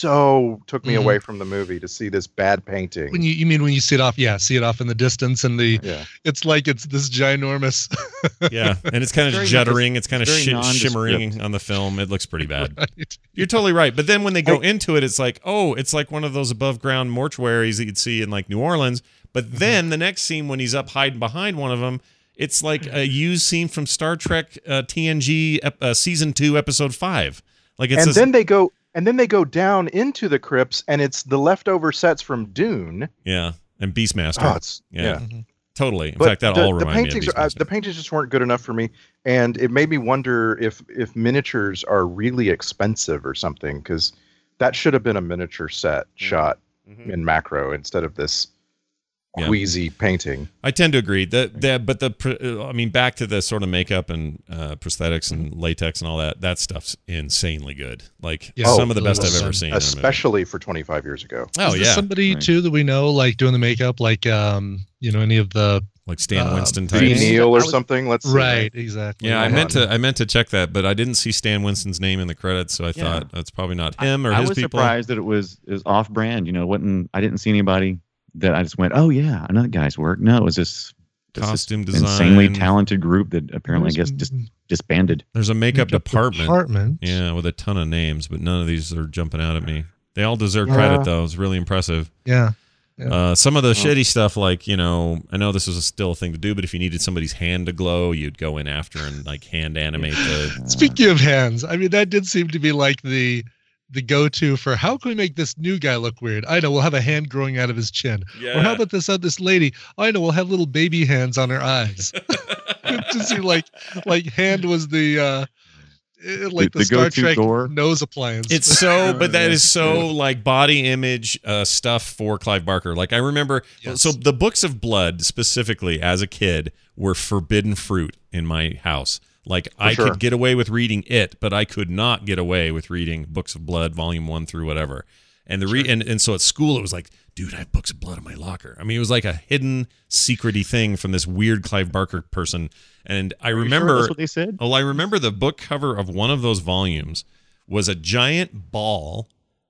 so took me Mhm. away from the movie to see this bad painting. When you you mean when you see it off, yeah, see it off in the distance, and the yeah. it's like it's this ginormous. Yeah. And it's kind of Very juddering. It's kind of very sh- nondescript. shimmering on the film. It looks pretty bad. Right. You're totally right. But then when they go into it, it's like, oh, it's like one of those above ground mortuaries that you'd see in like New Orleans. But then the next scene when he's up hiding behind one of them, it's like a used scene from Star Trek uh, T N G ep- uh, season two, episode five. Like it's And this- then they go and then they go down into the crypts and it's the leftover sets from Dune. yeah, and Beastmaster. Oh, it's yeah, yeah. Mhm. totally. In But fact, that the, all the reminded me paintings of are, uh, Beastmaster. the paintings just weren't good enough for me, and it made me wonder if if miniatures are really expensive or something, because that should have been a miniature set shot Mhm. in macro instead of this Yeah. queasy painting. I tend to agree that that, but the pr- uh, I mean, back to the sort of makeup and uh, prosthetics and latex and all that. That stuff's insanely good. Like Yeah, some of the really best I've well ever done. seen. in a movie. Especially for twenty-five years ago. Oh Is there yeah, somebody Right. too that we know like doing the makeup, like um, you know, any of the like Stan uh, Winston Lee types. Steve Neal or I was- something. Let's see. right, exactly. Yeah, I Hold meant on. to I meant to check that, but I didn't see Stan Winston's name in the credits, so I Yeah. thought that's probably not him or I his was people. surprised that it was it was off brand. You know, wasn't I didn't see anybody that I just went, oh yeah, another guy's work. No, it was this this Costume insanely design. talented group that apparently I guess just disbanded. There's a makeup, department. department. Yeah, with a ton of names, but none of these are jumping out at me. They all deserve Yeah. credit though. It's really impressive. Yeah. Uh, some of the shitty stuff, like, you know, I know this was a still a thing to do, but if you needed somebody's hand to glow, you'd go in after and like hand animate the. Speaking of hands, I mean that did seem to be like the the go-to for how can we make this new guy look weird? I know we'll have a hand growing out of his chin. Or how about this uh, this lady? I know we'll have little baby hands on her eyes. It just seemed like like hand was the uh eh, like The- the, the Star go-to Trek gore. nose appliance. It's so, but that is so like body image uh, stuff for Clive Barker. Like I remember, Yes. so the Books of Blood specifically as a kid were forbidden fruit in my house. Like I sure. could get away with reading it, but I could not get away with reading Books of Blood, Volume One through whatever. And the re- and, and so at school it was like, dude, I have Books of Blood in my locker. I mean, it was like a hidden, secrety thing from this weird Clive Barker person. And I Are you sure remember that's what they said. Oh, I remember the book cover of one of those volumes was a giant ball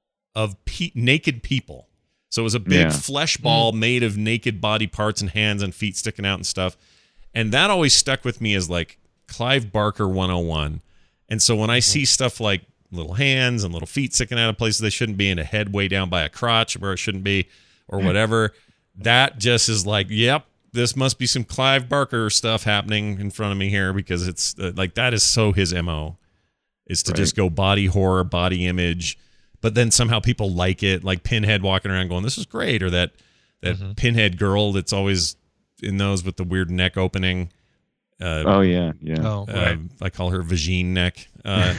of pe- naked people. So it was a big Yeah. flesh ball made of naked body parts and hands and feet sticking out and stuff. And that always stuck with me as like Clive Barker one oh one. And so when I see stuff like little hands and little feet sticking out of places they shouldn't be and a head way down by a crotch where it shouldn't be or whatever, that just is like, yep, this must be some Clive Barker stuff happening in front of me here because it's uh, like that is so his M O is to Right. just go body horror, body image, but then somehow people like it, like Pinhead walking around going, this is great, or that that Mhm. Pinhead girl that's always in those with the weird neck opening. Uh, Oh yeah, yeah. Oh, uh, right. I call her Vagine neck. Uh,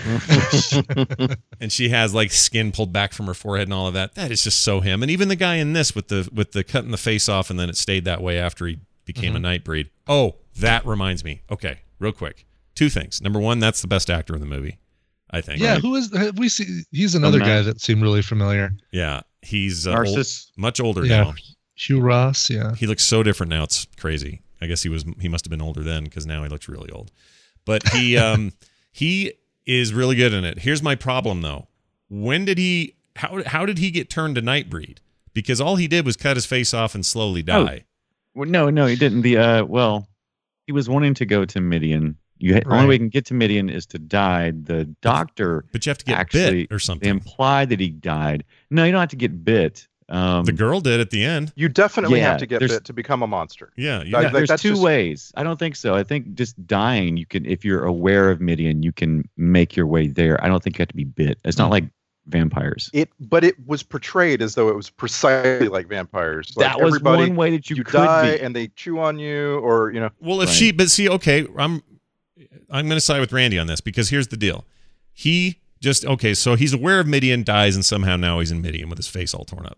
and she has like skin pulled back from her forehead and all of that. That is just so him. And even the guy in this with the with the cutting the face off and then it stayed that way after he became Mm-hmm. a Nightbreed. Oh, that reminds me. Okay, real quick. Two things. Number one, that's the best actor in the movie, I think. Yeah, Right? who is have we see? He's another Oh, guy nice. that seemed really familiar. Yeah, he's uh, old, Narcissus. much older Yeah, now. Hugh Ross. Yeah, He looks so different now. It's crazy. I guess he was he must have been older then because now he looks really old. But he um he is really good in it. Here's my problem though. When did he how how did he get turned to Nightbreed? Because all he did was cut his face off and slowly Oh. die. Well, no, no, he didn't. The uh, well, he was wanting to go to Midian. You ha- Right. only way you can get to Midian is to die. The doctor But you have to get actually bit or something. implied that he died. No, you don't have to get bit. Um, The girl did at the end. You definitely Yeah, have to get there's- bit to become a monster. Yeah. You, Like, no, there's that's two just- ways. I don't think so. I think just dying, you can, if you're aware of Midian, you can make your way there. I don't think you have to be bit. It's not like vampires. It, but it was portrayed as though it was precisely like vampires. Like that was everybody, one way that you, you could die be. and they chew on you, or you know. well, if Right. she but see, okay, I'm I'm gonna side with Randy on this because here's the deal. He just okay, so he's aware of Midian, dies, and somehow now he's in Midian with his face all torn up.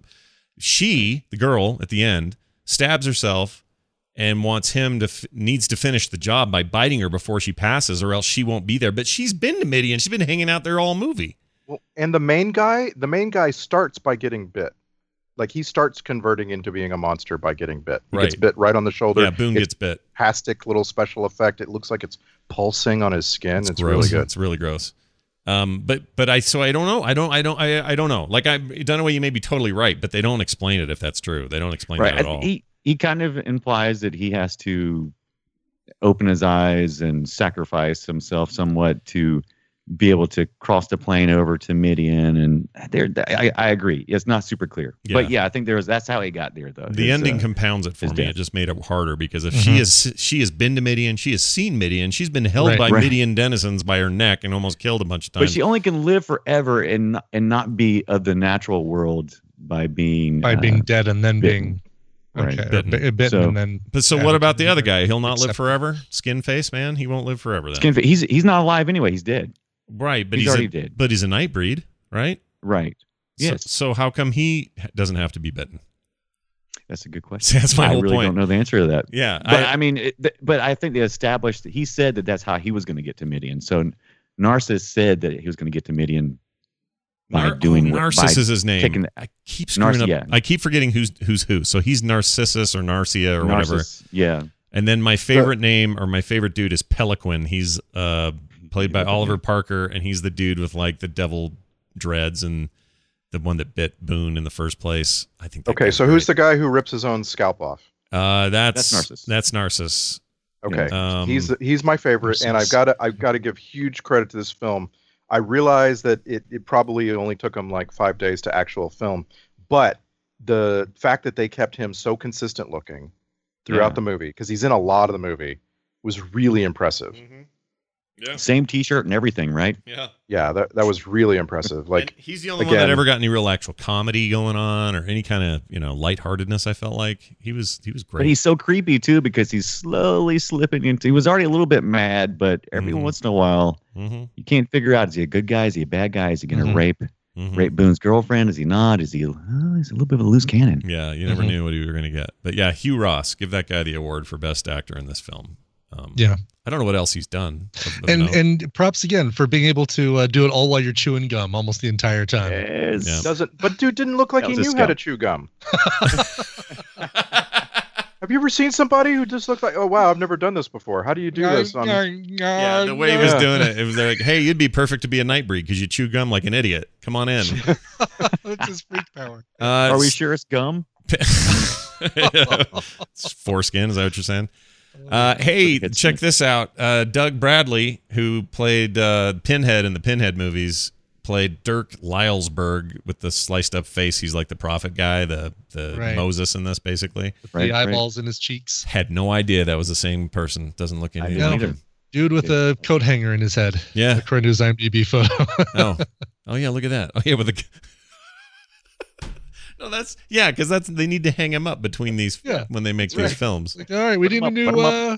She, the girl, at the end, stabs herself and wants him to f- needs to finish the job by biting her before she passes, or else she won't be there. But she's been to Midian; she's been hanging out there all movie. Well, and the main guy, the main guy starts by getting bit. Like he starts converting into being a monster by getting bit. He gets Right. bit right on the shoulder. Yeah, Boone It's gets bit. fantastic little special effect. It looks like it's pulsing on his skin. It's, It's, really gross. good. It's really gross. Um, but but I so I don't know. I don't I don't I I don't know. Like I Dunaway, you may be totally right, but they don't explain it if that's true. They don't explain Right. that at I- all. He he kind of implies that he has to open his eyes and sacrifice himself somewhat to be able to cross the plane over to Midian, and there I, I agree. It's not super clear, Yeah. but yeah, I think there was that's how he got there though. The His, ending uh, compounds it for his me. death. It just made it harder because if Mhm. she is she has been to Midian, she has seen Midian, she's been held Right. by Right. Midian denizens by her neck and almost killed a bunch of but times. she only can live forever and not- and not be of the natural world by being by uh, being dead and then bitten. being Right. okay, or Bitten. bi- bitten So- and then. but so added what to about the other other- guy? He'll not live accepted. forever. Skin face man, he won't live forever then. skin fa- He's he's not alive anyway. He's dead. Right, but He's he's, already a, dead. But he's a Nightbreed, right? Right. So- Yes. So, how come he doesn't have to be bitten? That's a good question. That's my I whole really point. don't know the answer to that. Yeah, But I, I, mean, it, th- but I think they established that he said that that's how he was going to get to Midian. So Narcissus said that he was going to get to Midian by Nar- doing oh, what- Narcissus by is his name. taking- I keep screwing Narc- up. yeah. I keep forgetting who's who's who. So he's Narcissus or Narcia or whatever. Narcissus, yeah. And then my favorite name or my favorite dude is Peliquin. He's uh, played by Oliver Parker, and he's the dude with like the devil dreads and the one that bit Boone in the first place. I think. that Okay, guy's so who's great. the guy who rips his own scalp off? Uh, that's That's Narcissus. That's Narcissus. Okay, Um, he's he's my favorite, and I've got to I've got to give huge credit to this film. I realize that it, it probably only took him like five days to actual film, but the fact that they kept him so consistent looking throughout Yeah. the movie, because he's in a lot of the movie, was really impressive. Yeah. Same T-shirt and everything, right? Yeah. Yeah, that that was really impressive. Like And he's the only one again- that ever got any real actual comedy going on or any kind of you know lightheartedness. I felt like he was he was great. But he's so creepy too because he's slowly slipping into. He was already a little bit mad, but every Mhm. once in a while, mm-hmm, you can't figure out: is he a good guy? Is he a bad guy? Is he going to Mhm. rape mm-hmm. rape Boone's girlfriend? Is he not? Is he? Oh, he's a little bit of a loose cannon. Yeah, you never Mhm. knew what you were going to get. But yeah, Hugh Ross, give that guy the award for best actor in this film. Um, Yeah. I don't know what else he's done. of- of And note. and props again for being able to uh, do it all while you're chewing gum almost the entire time. Yes. Yeah. doesn't, but dude didn't look like That he was a knew how scum. to chew gum. Have you ever seen somebody who just looked like, oh wow, I've never done this before. How do you do this? Um, yeah, the way he was Yeah. doing it, it was like, hey, you'd be perfect to be a Nightbreed because you chew gum like an idiot. Come on in. That's his freak power. Uh, Are we sure it's gum? It's foreskin, is that what you're saying? Uh, hey, Good check stuff. this out. Uh, Doug Bradley, who played uh, Pinhead in the Pinhead movies, played Dirk Lylesburg with the sliced up face. He's like the prophet guy, the the Right. Moses in this, basically. Right, the right. eyeballs in his cheeks. Had no idea that was the same person. Doesn't look I anything didn't like either. him. Dude with a coat hanger in his head. Yeah. According to his IMDb photo. Oh, oh yeah. Look at that. Oh yeah, with the. No, that's yeah, because that's they need to hang him up between these Yeah, when they make that's these right. films. Like, all right, we Put 'em need a up, new put 'em uh,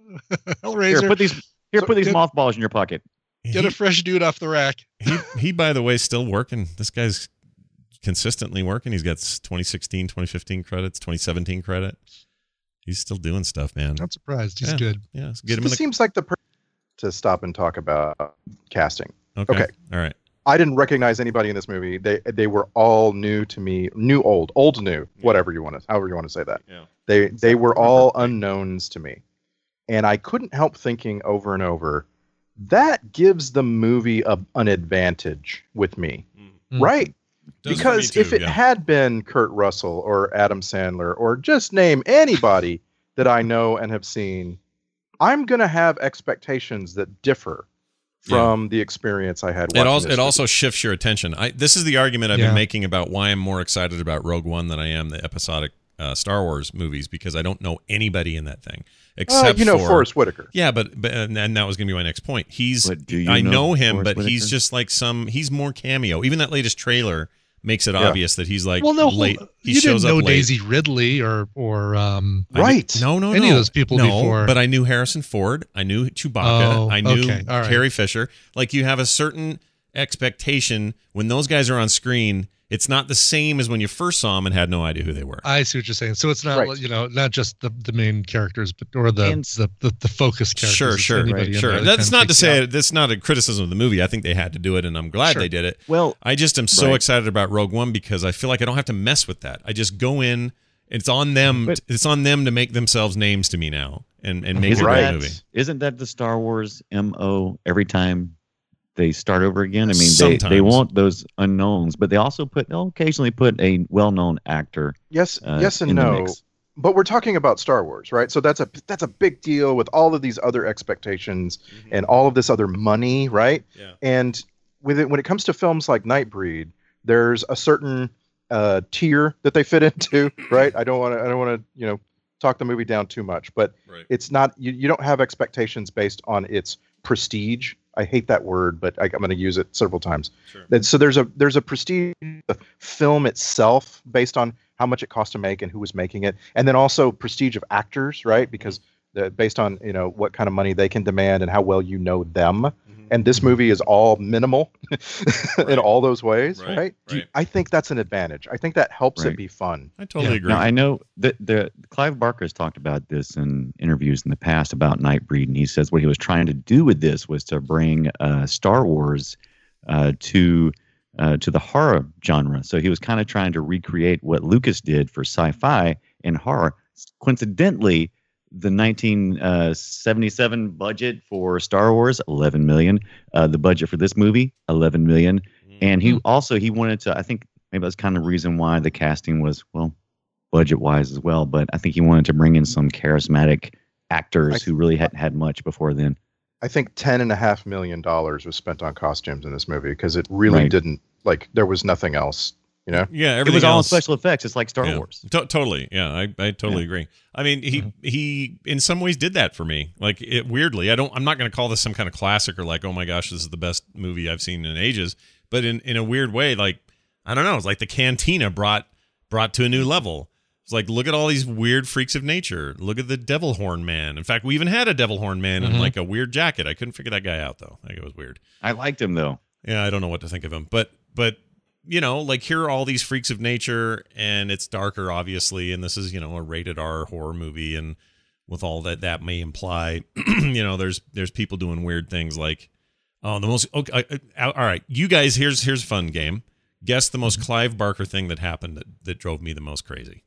Hellraiser. Here, put these. Here, So put these get- mothballs in your pocket. Get a fresh dude off the rack. he, he, by the way, still working. This guy's consistently working. He's got twenty sixteen, twenty fifteen credits, twenty seventeen credit. He's still doing stuff, man. Not surprised. He's Yeah. good. Yeah, let's get him in This the. seems like the person to stop and talk about casting. Okay. okay. All right. I didn't recognize anybody in this movie. They they were all new to me, new old, old new, whatever you want to, however you want to say that. Yeah. They they were all unknowns to me, and I couldn't help thinking over and over, that gives the movie a, an advantage with me, Mm. right? Does for Because me too, if it yeah. had been Kurt Russell or Adam Sandler or just name anybody that I know and have seen, I'm gonna have expectations that differ from the experience I had. It watching also this it also shifts your attention. I this is the argument I've Yeah. been making about why I'm more excited about Rogue One than I am the episodic uh, Star Wars movies, because I don't know anybody in that thing Uh, except you know, for Forrest Whitaker. Yeah, but but and that was going to be my next point. He's But do you I know know him, Forrest but he's Whitaker? just like some. He's more cameo. Even that latest trailer makes it Yeah. obvious that he's like Well, no, late. He you shows didn't know up late. Daisy Ridley or or um. I knew- Right. no, no, Any no. of those people no, before. But I knew Harrison Ford. I knew Chewbacca. Oh, I knew okay, all right. Carrie Fisher. Like, you have a certain expectation when those guys are on screen. It's not the same as when you first saw them and had no idea who they were. I see what you're saying. So it's not Right. you know not just the, the main characters, but or the And- the, the, the focus characters. Sure, It's sure, anybody right, in sure. there that That's kinda not to takes you say out. that's not a criticism of the movie. I think they had to do it, and I'm glad Sure. they did it. Well, I just am so Right. excited about Rogue One because I feel like I don't have to mess with that. I just go in. It's on them. But- it's on them to make themselves names to me now and and make Isn't it a Right. great movie. Isn't that the Star Wars M O every time they start over again? I mean, they, Sometimes. they want those unknowns, but they also put they'll occasionally put a well-known actor. Yes, Uh, yes and in the no. mix. But we're talking about Star Wars, right? So that's a that's a big deal with all of these other expectations and all of this other money, right? Yeah. And with it, when it comes to films like Nightbreed, there's a certain uh, tier that they fit into, right? I don't want to I don't want to you know talk the movie down too much, but Right. it's not you, you don't have expectations based on its prestige. I hate that word, but I, I'm going to use it several times. Sure. And so there's a there's a prestige of the film itself based on how much it cost to make and who was making it, and then also prestige of actors, right? Because the, based on you know what kind of money they can demand and how well you know them. And this movie is all minimal Right. in all those ways, Right, right? Do you- right. I think that's an advantage. I think that helps Right. it be fun. I totally Yeah. agree. Now I know that the Clive Barker has talked about this in interviews in the past about Nightbreed, and he says what he was trying to do with this was to bring uh, Star Wars uh, to uh, to the horror genre. So he was kind of trying to recreate what Lucas did for sci-fi and horror. Coincidentally, the nineteen seventy-seven budget for Star Wars, eleven million. Uh, the budget for this movie, eleven million. And he also he wanted to. I think maybe that's kind of the reason why the casting was well, budget wise as well. But I think he wanted to bring in some charismatic actors I- who really hadn't had much before then. I think ten and a half million dollars was spent on costumes in this movie because it really Right. didn't like there was nothing else, you know. Yeah, It everything was all in else- special effects. It's like Star yeah. Wars. To- totally. Yeah, I, I totally Yeah. agree. I mean, he he in some ways did that for me. Like, it weirdly, I don't. I'm not going to call this some kind of classic or like, oh my gosh, this is the best movie I've seen in ages. But in in a weird way, like, I don't know. It's like the Cantina brought brought to a new level. It's like, look at all these weird freaks of nature. Look at the Devil Horn Man. In fact, we even had a Devil Horn Man in Mhm. like a weird jacket. I couldn't figure that guy out though. Like, it was weird. I liked him though. Yeah, I don't know what to think of him. But but you know, like, here are all these freaks of nature, and it's darker, obviously, and this is, you know, a rated R horror movie, and with all that that may imply, you know, there's there's people doing weird things like, oh, the most okay, uh, all right, you guys, here's here's a fun game. Guess the most Clive Barker thing that happened that, that drove me the most crazy.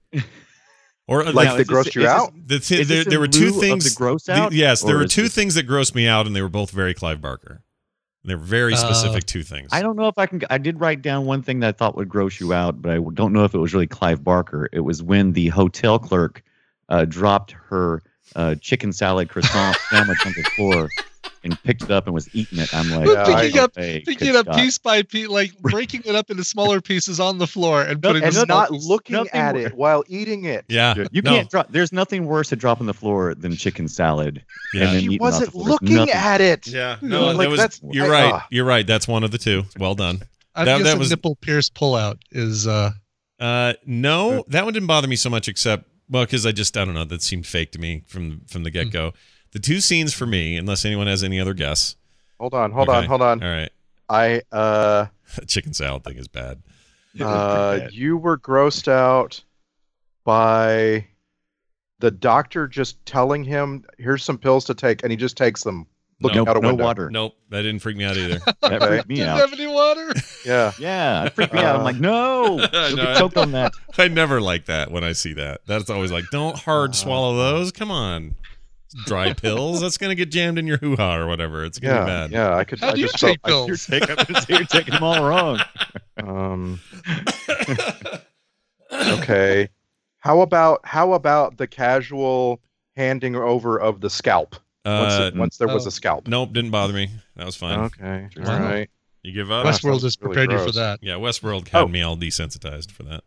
Or Like Now, that is this- grossed you is this- out? the thi- Is there, this there in were two lieu of things. the gross the- out, yes, there or were is two this- things that grossed me out, and they were both very Clive Barker. They're very Uh, specific two things. I don't know if I can. I did write down one thing that I thought would gross you out, but I don't know if it was really Clive Barker. It was when the hotel clerk uh, dropped her uh, chicken salad croissant sandwich on the floor and picked it up and was eating it. I'm like, Yeah, picking I- up, okay, picking good it up shot. piece by piece, like breaking it up into smaller pieces on the floor and No, putting and the And no, small not piece- looking nothing at wor- it while eating it. Yeah, You no, can't drop. There's nothing worse to drop on the floor than chicken salad. Yeah. and then He eating it off wasn't the floor. There's looking nothing- at it. Yeah, no, Like, that was. that's- You're I- right. ah. You're right. That's one of the two. Well done. I'm that- that guessing was- nipple pierce pullout is uh Uh, no, that one didn't bother me so much, except well, because I just I don't know, that seemed fake to me from from the get go. The two scenes for me, unless anyone has any other guess. Hold on, hold Okay. on, hold on. All right. I uh The chicken salad thing is bad. uh you were grossed out by the doctor just telling him, "Here's some pills to take," and he just takes them, looking Nope, out a no window. water. Nope, that didn't freak me out either. That Okay. freaked me Didn't out. have any water. Yeah. Yeah, that freaked me out. I'm like, no, you'll No, get I- choked on that. I never like that when I see that. That's always like, don't hard swallow those. Come on. Dry pills. That's going to get jammed in your hoo-ha or whatever. It's going to Yeah, be bad. yeah. I could. How I do you just felt, take I- pills? You're taking, you're taking them all wrong. Um, okay. How about how about the casual handing over of the scalp once, Uh, it- once there was oh. a scalp? Nope, didn't bother me. That was fine. Okay. All Wow. right. You give up? West- Westworld sounds has really prepared you for gross. that. Yeah, Westworld had Oh. me all desensitized for that.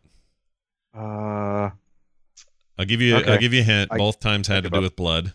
Uh, I'll give you. Okay. I'll give you a hint. I- Both times had to give do up. with blood.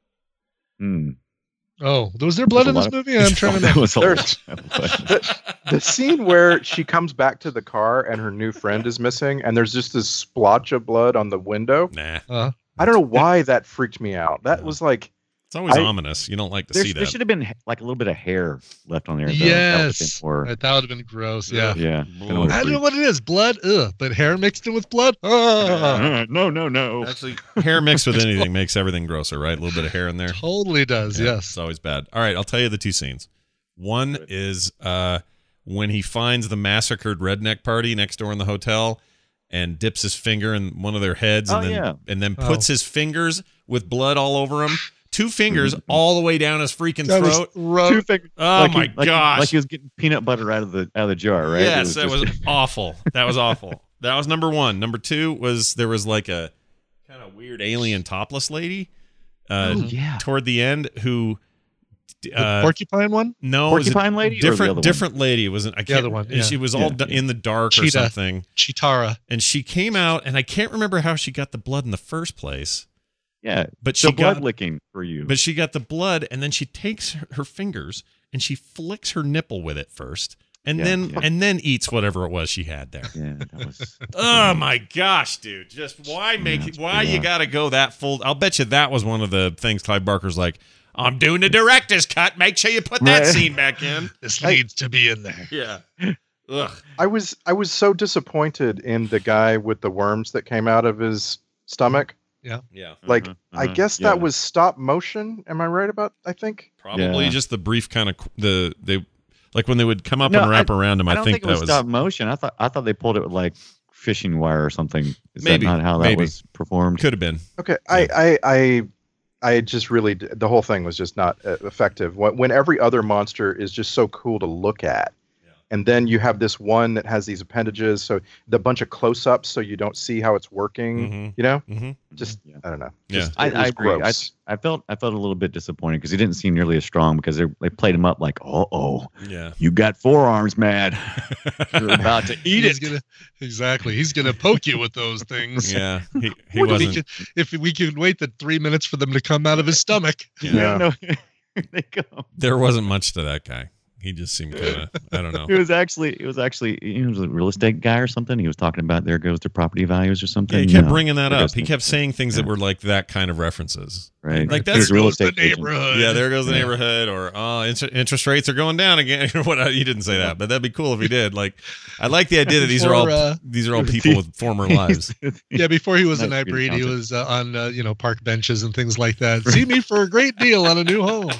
Hmm. Oh, was there blood There's in a this lot of- movie? I'm trying to That know. was a There's- lot. the, the scene where she comes back to the car and her new friend is missing, and there's just this splotch of blood on the window. Nah, Uh, I don't know why that freaked me out. That Yeah. was like, it's always I- ominous. You don't like to There, see there that. should have been like a little bit of hair left on there. Though. yes, That would that would have been gross. Yeah. have been more, yeah. kinda I don't know freak. what it is. Blood, ugh, but hair mixed in with blood. Ah, Uh, no, no, no. Actually, hair mixed with anything makes everything grosser, right? A little bit of hair in there. totally does. Yeah, Yes. It's always bad. All right, I'll tell you the two scenes. One is uh, when he finds the massacred redneck party next door in the hotel and dips his finger in one of their heads and Oh, then yeah. and then Oh. puts his fingers with blood all over him. Two fingers all the way down his freaking That was throat. ro- Two fingers. Oh like my he, like, gosh. Like he was getting peanut butter out of the out of the jar, right? Yes, It that just- was awful. That was awful. That was number one. Number two was there was like a kind of weird alien topless lady uh, Oh, yeah. toward the end who the uh, porcupine one. no, it was a Porcupine lady or the different other one? different lady. It wasn't I can't other one, and yeah. she was Yeah, all d- yeah. in the dark or Cheetah. something. Chitara. And she came out and I can't remember how she got the blood in the first place. Yeah. But So she blood got licking for you. but she got the blood and then she takes her, her fingers and she flicks her nipple with it first. And Yeah, then yeah. and then eats whatever it was she had there. yeah, that was. Oh my gosh, dude! Just why make it's why pretty you rough. got to go that full? I'll bet you that was one of the things Clive Barker's like. I'm doing the director's cut. Make sure you put that Right. scene back in. This needs to be in there. Yeah. Ugh. I was I was so disappointed in the guy with the worms that came out of his stomach. Yeah. Like, Uh-huh, I uh-huh, guess yeah. that was stop motion. Am I right about? I think. Probably Yeah. just the brief kind of the they like when they would come up No, and wrap around him. I, I don't think, think, it that was, was stop motion. I thought I thought they pulled it with like fishing wire or something. Is Maybe, that not how that maybe. was performed? could have been. Okay, I, I, I, I just really d- the whole thing was just not uh, effective. When, when every other monster is just so cool to look at, Yeah. and then you have this one that has these appendages, so the bunch of close-ups, so you don't see how it's working. Mhm. You know, Mm-hmm. just Yeah. I don't know. Yeah. Just, I, it I was agree. I, gross. I felt I felt a little bit disappointed because he didn't seem nearly as strong because they they played him up like, oh oh, Yeah. you got forearms, man. You're about to eat He's it. gonna exactly. He's gonna poke you with those things. Yeah. He, he If we wasn't. could- if we could wait the three minutes for them to come out of his stomach. Yeah. No, here they go. There wasn't much to that guy. He just seemed kind of. I don't know. It was actually it was actually he was a real estate guy or something. He was talking about there goes their property values or something. Yeah, he kept No, bringing that there up. goes He the- kept saying things that yeah. were like that kind of references. right. Like He that's was a real Goes the estate agent. neighborhood. Yeah, there goes the Yeah. neighborhood, or oh, inter- interest rates are going down again. what he didn't say that, but that'd be cool if he did. Like, I like the idea that these are all Before, uh, these are all people with former lives. Yeah, before he was a Nice Nightbreed, he concept. was uh, on uh, you know park benches and things like that. See me for a great deal on a new home.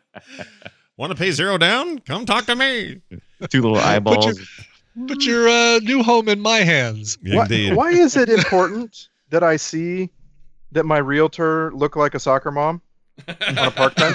Want to pay zero down? Come talk to me. Two little eyeballs. your- Put your uh, new home in my hands. Why, Indeed. why is it important that I see that my realtor look like a soccer mom on a park bench?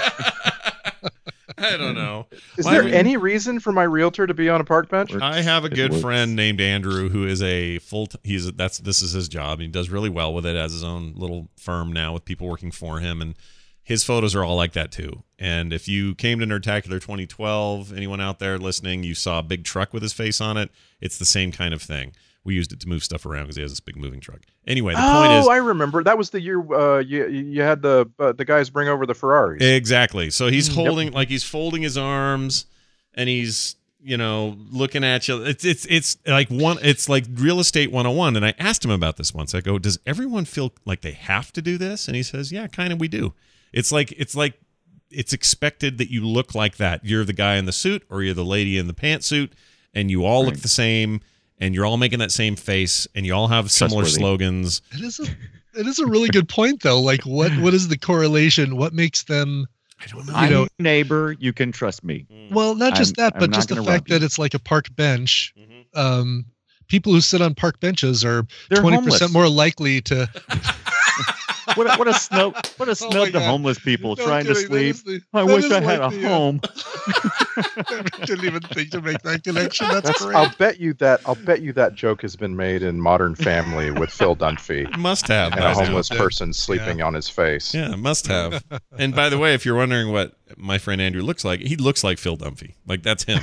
I don't know. Is Why there would- any reason for my realtor to be on a park bench? I have a It good works. friend named Andrew who is a full. T- he's that's this is his job. He does really well with it. Has his own little firm now with people working for him, and his photos are all like that too. And if you came to Nerdtacular twenty twelve, anyone out there listening, you saw a big truck with his face on it. It's the same kind of thing. We used it to move stuff around because he has this big moving truck. Anyway, the oh, point is I remember. That was the year uh, you you had the uh, the guys bring over the Ferraris. exactly. So he's Mm, holding like he's folding his arms, and he's you know looking at you. It's it's it's like one. It's like real estate one oh one. And I asked him about this once. I go, does everyone feel like they have to do this? And he says, yeah, kind of we do. It's like it's like it's expected that you look like that. You're the guy in the suit or you're the lady in the pantsuit, and you all right. look the same, and you're all making that same face, and you all have similar slogans. It is a it is a really good point though. Like what what is the correlation? What makes them I don't know. I'm you know, your neighbor, you can trust me. Well, not just I'm, that, but I'm just the fact that it's like a park bench. Mm-hmm. Um, people who sit on park benches are They're twenty percent homeless. more likely to. What a, what a snub! What a snub Oh my to God. homeless people No trying to kidding, that sleep. is the- I that wish is I had like a the, uh, home. I didn't even think to make that connection. That's, That's, great. I'll bet you that I'll bet you that joke has been made in Modern Family with Phil Dunphy Must have. and by a now. homeless person sleeping on his face. Yeah, must have. And by the way, if you're wondering what my friend Andrew looks like, he looks like Phil Dunphy. Like, that's him.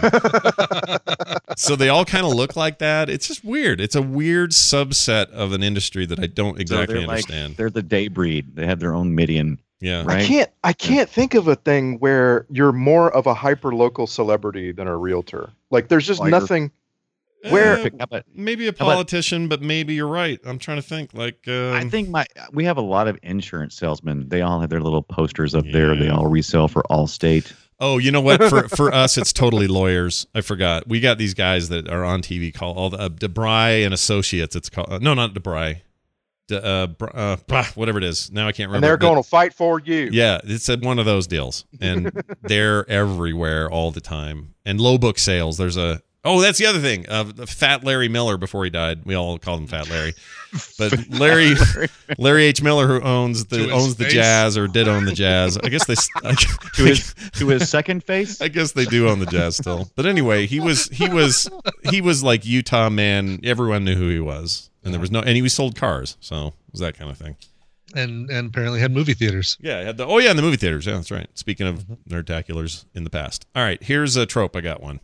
So they all kind of look like that. It's just weird. It's a weird subset of an industry that I don't So exactly they're like- understand. they're the day breed. They have their own Midian. Yeah. Right. I can't I can't think of a thing where you're more of a hyper local celebrity than a realtor. Like there's just Well, you're- nothing where Eh, How about- maybe a how about- politician, but maybe you're right. I'm trying to think. Like, um, I think my we have a lot of insurance salesmen. They all have their little posters up there. They Yeah. all resell for Allstate. oh, you know what? For for us, it's totally lawyers. I forgot. We got these guys that are on T V called all the uh, DeBry and Associates. It's called uh, no, not DeBry. De, uh, Br- uh, bah, whatever it is. Now I can't remember. and they're but- going to fight for you. Yeah, it's a, one of those deals, and they're everywhere all the time. And low book sales. There's a oh, that's the other thing. Uh, Fat Larry Miller before he died. We all called him Fat Larry, but Larry Larry H. Miller, who owns the To his owns the face. Jazz or did own the Jazz. I guess they I, To his to his second face. I guess they do own the Jazz still. But anyway, he was he was he was like Utah man. Everyone knew who he was, and there was no and he sold cars, so it was that kind of thing. and and apparently had movie theaters. Yeah, it had the oh yeah, in the movie theaters. Yeah, that's right. Speaking of nerdtaculars in the past. All right, here's a trope. I got one.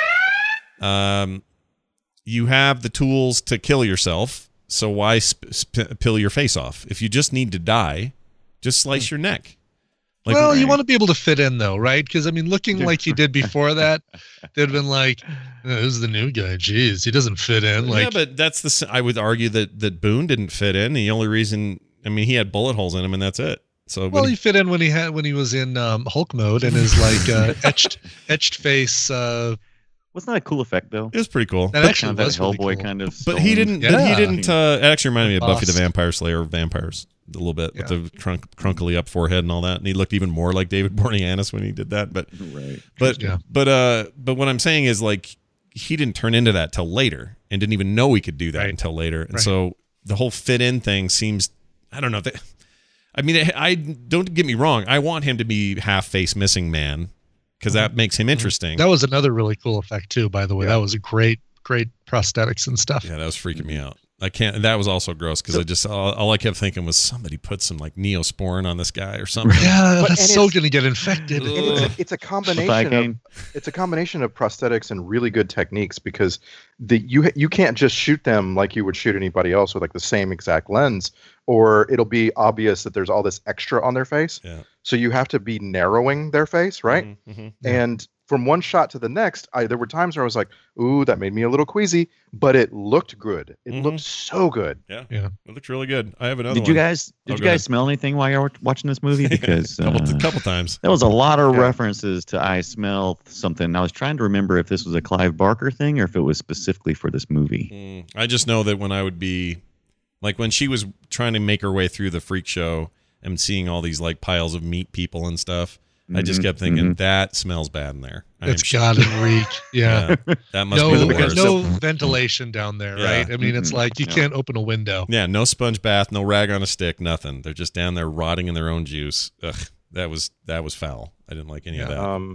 Um, you have the tools to kill yourself, so why sp- sp- peel your face off? If you just need to die, just slice your neck. Like, well, you right. want to be able to fit in though, right? Because I mean, looking like he did before that, they'd have been like, oh, "This is the new guy. Jeez, he doesn't fit in." Like, yeah, but that's the. s- I would argue that that Boone didn't fit in. The only reason, I mean, he had bullet holes in him, and that's it. So well, when he fit in when he had when he was in um, Hulk mode and his like uh, etched etched face. Uh, Wasn't that a cool effect though? it was pretty cool. that Kind actually of that was really Hellboy cool. kind of. But he stone- didn't. But he Yeah. didn't. Uh, it actually reminded me of Buffy the Boss. Vampire Slayer of vampires a little bit Yeah. with the crunk, crunkly up forehead and all that, and he looked even more like David Boreanaz when he did that. But Right. but Yeah. but uh but what I'm saying is like he didn't turn into that till later, and didn't even know he could do that Right. until later, and Right. so the whole fit in thing seems. I don't know. That, I mean, I, I don't get me wrong. I want him to be half face missing man because that makes him interesting. That was another really cool effect too. By the way, Yeah. that was a great great prosthetics and stuff. Yeah, that was freaking me out. I can't. That was also gross because I just all, all I kept thinking was somebody put some like Neosporin on this guy or something. Yeah, But- that's and so it's- going to get infected. Ugh. And it's, a, it's a combination of Lidocaine. it's a combination of prosthetics and really good techniques because the you you can't just shoot them like you would shoot anybody else with like the same exact lens, or it'll be obvious that there's all this extra on their face. Yeah. So you have to be narrowing their face, right? Mhm, mhm. And from one shot to the next, I there were times where I was like, "Ooh, that made me a little queasy," but it looked good. It Mhm. looked so good. Yeah. Yeah. It looks really good. I have another Did one. you guys? Oh, Did you go guys ahead. smell anything while you were watching this movie? Because a couple, uh, couple times. there was a lot of Yeah. references to "I smell something." I was trying to remember if this was a Clive Barker thing or if it was specifically for this movie. Mm, I just know that when I would be, like when she was trying to make her way through the freak show and seeing all these like piles of meat people and stuff, I just Mhm, kept thinking mhm. that smells bad in there. I am It's sure- got to reek. Yeah. Yeah, that must No, be the because worst. no ventilation down there, Yeah. right? I mean, it's Mhm. like you No. can't open a window. Yeah, no sponge bath, no rag on a stick, nothing. They're just down there rotting in their own juice. Ugh, that was that was foul. I didn't like any of Yeah. that. Um,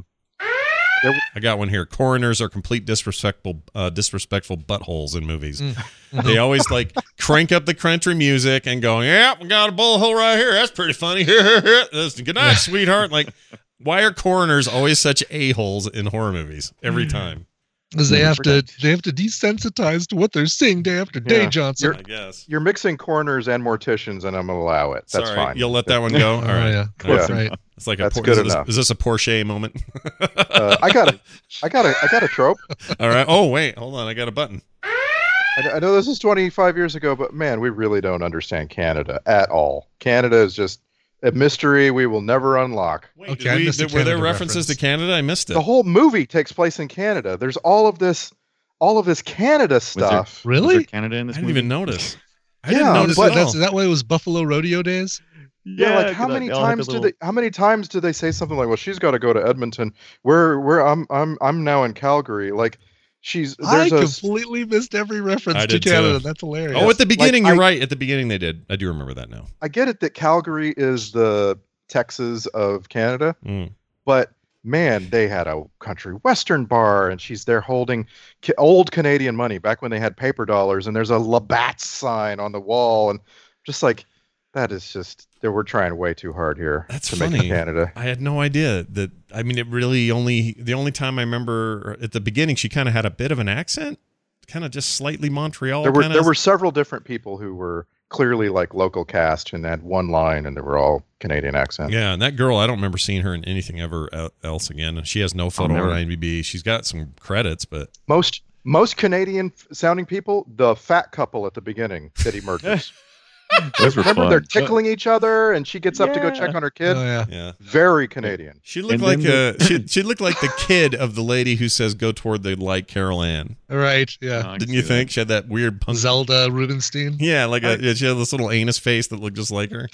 I got one here. Coroners are complete disrespectful, uh, disrespectful buttholes in movies. Mm. They always like crank up the country music and go, "Yeah, we got a bullet hole right here. That's pretty funny. That's- Good night, sweetheart." Like, why are coroners always such a holes in horror movies every time? Because they Yeah, have to forgot. they have to desensitize to what they're seeing day after day, Yeah. Johnson. I guess. you're mixing coroners and morticians, and I'm gonna allow it. That's Sorry, fine. you'll let that one go. All Oh, right. yeah. All right. That's right. It's like That's a por- good is this, enough. is this a Porsche moment? Uh, I got a, I got a, I got a trope. All right. Oh wait, hold on. I got a button. I, I know this is twenty-five years ago, but man, we really don't understand Canada at all. Canada is just a mystery we will never unlock. Wait, Okay, did I we, missed a did- were there Canada references reference. to Canada? I missed it. The whole movie takes place in Canada. There's all of this, all of this Canada there- stuff. Was there Really? Canada in I this didn't movie? even notice. I Yeah, didn't notice but at that's, all. that way it was Buffalo Rodeo days. Yeah, like how good. many They all had times the do little- they? How many times do they say something like, "Well, she's got to go to Edmonton. Where, where I'm, I'm, I'm now in Calgary." Like, she's I there's a completely missed every reference I to did too. Canada. That's hilarious. Oh, at the beginning, Like, you're I- right. At the beginning, they did. I do remember that now. I get it that Calgary is the Texas of Canada, Mm. but man, they had a country western bar, and she's there holding ca- old Canadian money back when they had paper dollars, and there's a Labatt sign on the wall, and just like that is just they we're trying way too hard here That's to funny. make it Canada. I had no idea that. I mean, it really only the only time I remember at the beginning, she kind of had a bit of an accent, kind of just slightly Montreal. There were kinda. there were several different people who were clearly like local cast and had one line, and they were all Canadian accent. Yeah, and that girl, I don't remember seeing her in anything ever el- else again. She has no photo never. on I M D B. She's got some credits, but Most most Canadian f- sounding people, the fat couple at the beginning that he murders. Those were Remember fun. they're tickling each other, and she gets up to go Yeah. check on her Oh, kid. yeah. yeah. Very Canadian. She looked And like then uh, she she looked like the kid of the lady who says go toward the light, Carol Ann. Right. Yeah. I can Didn't see you that. think she had that weird punk? Zelda Rubinstein. Yeah, like a, yeah, she had this little anus face that looked just like her.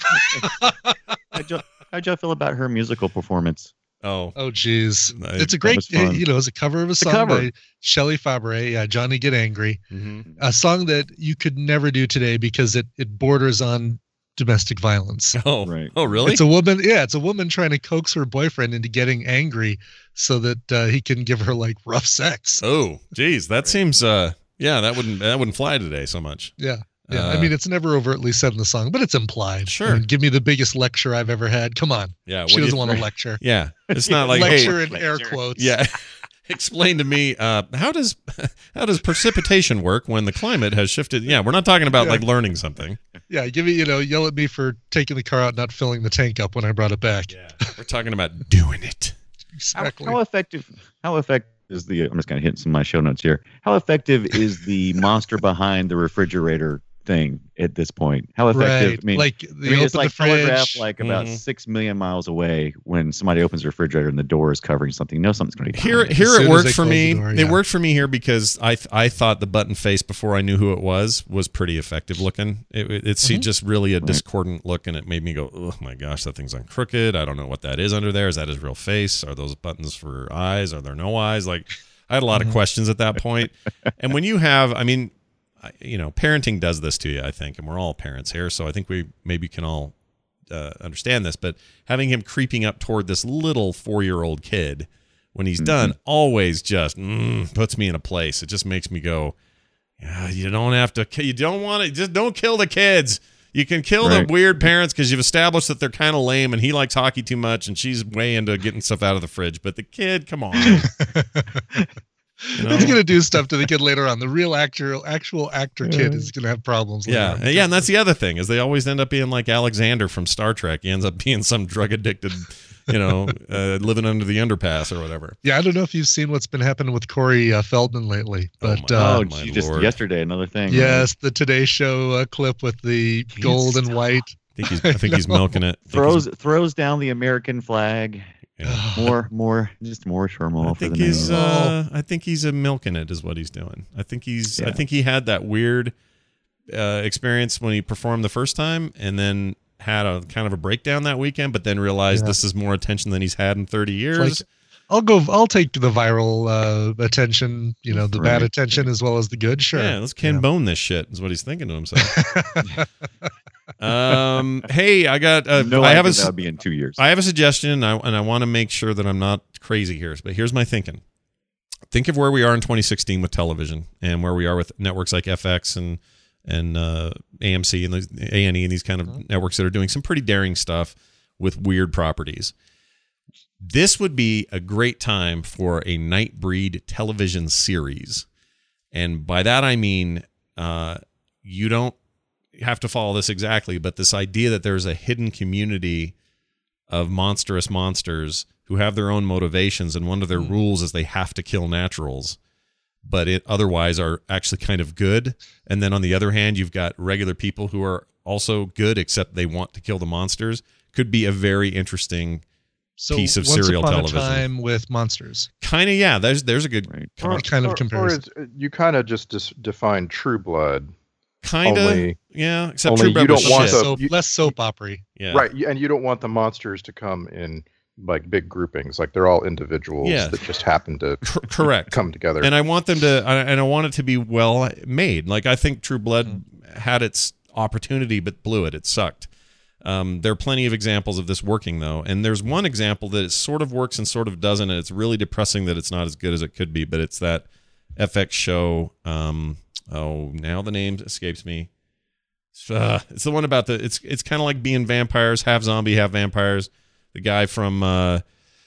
How'd y'all, how'd y'all feel about her musical performance? Oh, Oh, geez. I- It's a that great, was fun. you know, it's a cover of a song cover. by Shelley Fabre, yeah, Johnny Get Angry. mhm. A song that you could never do today because it, it borders on domestic violence. oh, Right. oh, really? It's a woman, yeah, it's a woman trying to coax her boyfriend into getting angry so that uh, he can give her like rough sex. Oh, geez, that seems. Uh, yeah, that wouldn't that wouldn't fly today so much. Yeah. Yeah, Uh, I mean, it's never overtly said in the song, but it's implied. Sure. I mean, give me the biggest lecture I've ever had. Come on. Yeah, She what do doesn't you- want to lecture. Yeah, it's not like lecture hey, in air quotes. yeah. Explain to me uh, how does how does precipitation work when the climate has shifted? Yeah, we're not talking about Yeah. like learning something. Yeah. Give me, you know, yell at me for taking the car out, not filling the tank up when I brought it back. Yeah, we're talking about doing it. How, Exactly. how effective? How effective is the? I'm just kind of hitting some of my show notes here. How effective is the monster behind the refrigerator thing at this point? How effective? Right. I mean, like I the mean, open it's like the fridge. telegraphed like about Mhm. six million miles away when somebody opens the refrigerator and the door is covering something. You know something's going to be Here, behind it. here soon it as worked they for close me. the door, It yeah. worked for me here because I th- I thought the button face before I knew who it was was pretty effective looking. It, it- it's Mhm. just really a Right. discordant look, and it made me go, oh my gosh, that thing's on crooked. I don't know what that is under there. Is that his real face? Are those buttons for eyes? Are there no eyes? Like, I had a lot Mhm. of questions at that point. And when you have, I mean, I- you know, parenting does this to you, I think, and we're all parents here, so I think we maybe can all uh, understand this. But having him creeping up toward this little four-year-old kid when he's Mhm. done always just mm, puts me in a place. It just makes me go, yeah, you don't have to, ki- you don't want to, just don't kill the kids. You can kill Right. the weird parents because you've established that they're kind of lame and he likes hockey too much and she's way into getting stuff out of the fridge. But the kid, come on. You know? It's gonna do stuff to the kid later on. The real actor, actual actor kid, is gonna have problems. later Yeah, on. and yeah, and that's the other thing is they always end up being like Alexander from Star Trek. He ends up being some drug addicted, you know, uh, living under the underpass or whatever. Yeah, I don't know if you've seen what's been happening with Corey uh, Feldman lately, Oh but my- uh, Oh, my gee, just Lord. yesterday, another thing. right? yes, the Today Show uh, clip with the Can't gold and stop. white. I think he's, I think he's No. milking it. I think Throws he's- throws down the American flag. yeah. More, more, just more turmoil I for think the he's. nation. Uh, I think he's a milking it is what he's doing. I think he's. I Yeah. think he had that weird uh, experience when he performed the first time, and then had a kind of a breakdown that weekend, but then realized Yeah. this is more attention than he's had in thirty years. It's like, I'll go. I'll take the viral uh, attention. You know, the bad Right. attention as well as the good. Sure. Yeah, let's Ken Yeah. Bone this shit is what he's thinking to himself. um, hey, I got. Uh, no, I have a. that s- would be in two years. I have a suggestion, and I, and I want to make sure that I'm not crazy here. But here's my thinking. Think of where we are in twenty sixteen with television, and where we are with networks like F X and and uh, A M C and the A and E and these kind of networks that are doing some pretty daring stuff with weird properties. This would be a great time for a Nightbreed television series, and by that I mean uh, you don't have to follow this exactly, but this idea that there's a hidden community of monstrous monsters who have their own motivations, and one of their Hmm. rules is they have to kill naturals, but it otherwise are actually kind of good. And then on the other hand, you've got regular people who are also good, except they want to kill the monsters. could be a very interesting So piece of Once serial Upon television. A Time with monsters. Kind of, yeah. There's there's a good Right. com- kind of or, comparison. Or it's, you kind of just dis- define True Blood. kind of, only- yeah. Except only True you Blood was don't want shit. the- soap, you- less soap opera. yeah. Right, y- and you don't want the monsters to come in like big groupings. Like they're all individuals Yeah. that just happen to Cor- correct. come together. And I want them to, I- and I want it to be well made. Like I think True Blood Mm-hmm. had its opportunity, but blew it. It sucked. Um, there are plenty of examples of this working though, and there's one example that it sort of works and sort of doesn't, and it's really depressing that it's not as good as it could be. But it's that F X show. Um, oh, now the name escapes me. Uh, it's the one about the. It's it's kind of like being vampires, half zombie, half vampires. The guy from. Uh,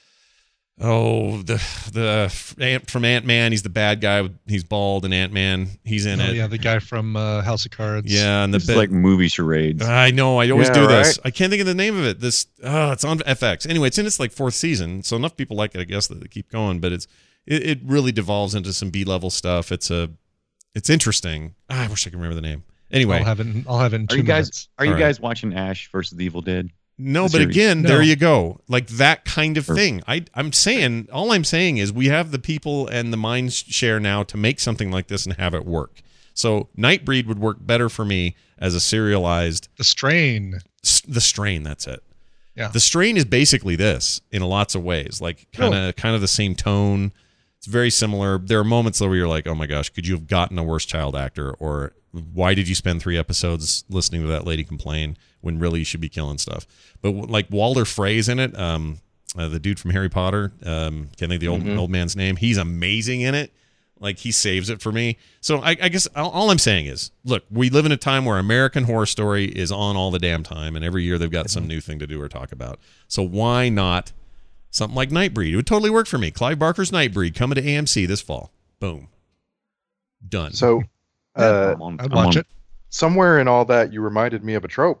Oh, the the Ant from Ant-Man. He's the bad guy. He's bald and Ant-Man. He's in Oh, it. yeah, the guy from uh, House of Cards. Yeah, and the This is like movie charades. I know. I always Yeah, do this. right? I can't think of the name of it. This. Oh, it's on F X. Anyway, it's in its like fourth season, so enough people like it, I guess, that they keep going. But it's it, it really devolves into some B-level stuff. It's a it's interesting. Ah, I wish I could remember the name. Anyway, I'll have it. In, I'll have it in two Are you guys minutes. are you All right. guys watching Ash versus the Evil Dead? no, the but series. again, No. there you go. Like that kind of Or- thing. I I'm saying all I'm saying is we have the people and the mind share now to make something like this and have it work. So Nightbreed would work better for me as a serialized The Strain. s- the Strain. That's it. Yeah. The Strain is basically this in lots of ways, like kind of kind of the same tone. It's very similar. There are moments though where you're like, oh my gosh, could you have gotten a worse child actor? Or why did you spend three episodes listening to that lady complain when really you should be killing stuff? But w- like Walder Frey's in it, um, uh, the dude from Harry Potter. Um, can't think of the old old man's name. He's amazing in it. Like he saves it for me. So I, I guess all, all I'm saying is, look, we live in a time where American Horror Story is on all the damn time, and every year they've got some new thing to do or talk about. So why not something like Nightbreed? It would totally work for me. Clive Barker's Nightbreed coming to A M C this fall. Boom. Done. so, uh, I'm on- I'd I'm watch on- it. somewhere in all that, you reminded me of a trope.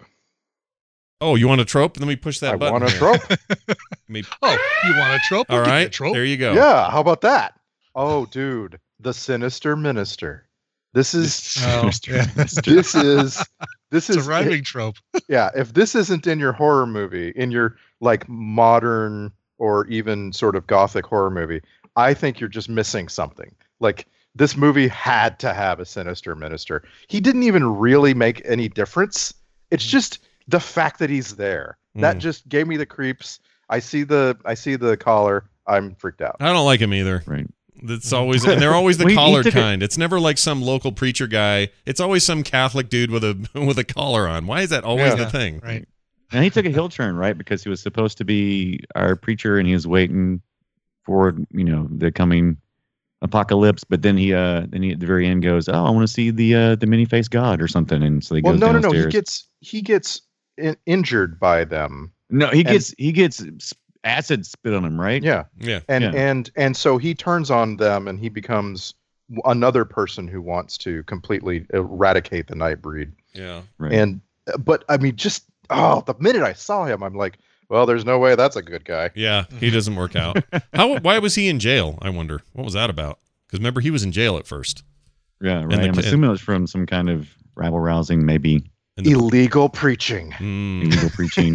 oh, you want a trope? Let me push that I button. want a here. trope. Let me- Oh, you want a trope? all We'll give you right. a trope. There you go. Yeah, how about that? Oh, dude, the Sinister Minister. This is Oh, yeah. this is this It's is a rhyming trope. yeah. If this isn't in your horror movie, in your like modern or even sort of gothic horror movie, I think you're just missing something. Like this movie had to have a Sinister Minister. He didn't even really make any difference. It's just the fact that he's there. That Mm. just gave me the creeps. I see the I see the collar. I'm freaked out. I don't like him either. Right. It's always, and they're always the We- he collared took it- kind. It's never like some local preacher guy. It's always some Catholic dude with a with a collar on. Why is that always Yeah. the thing? Right. And he took a heel turn, right? Because he was supposed to be our preacher, and he was waiting for you know the coming apocalypse. But then he, uh, then he at the very end goes, "Oh, I want to see the uh, the many faced God or something." And so he Well, goes no, no, downstairs. no. He gets he gets in, injured by them. no, he and- gets he gets s- acid spit on him, right? Yeah, Yeah. and Yeah. and and so he turns on them, and he becomes w- another person who wants to completely eradicate the Nightbreed. Yeah. Right. And but I mean, just oh, the minute I saw him, I'm like, well, there's no way that's a good guy. Yeah. He doesn't work out. How? Why was he in jail? I wonder. What was that about? Because remember, he was in jail at first. yeah, and right. the- I'm assuming it was from some kind of rabble rousing, maybe And the- Illegal preaching. Mm, illegal preaching.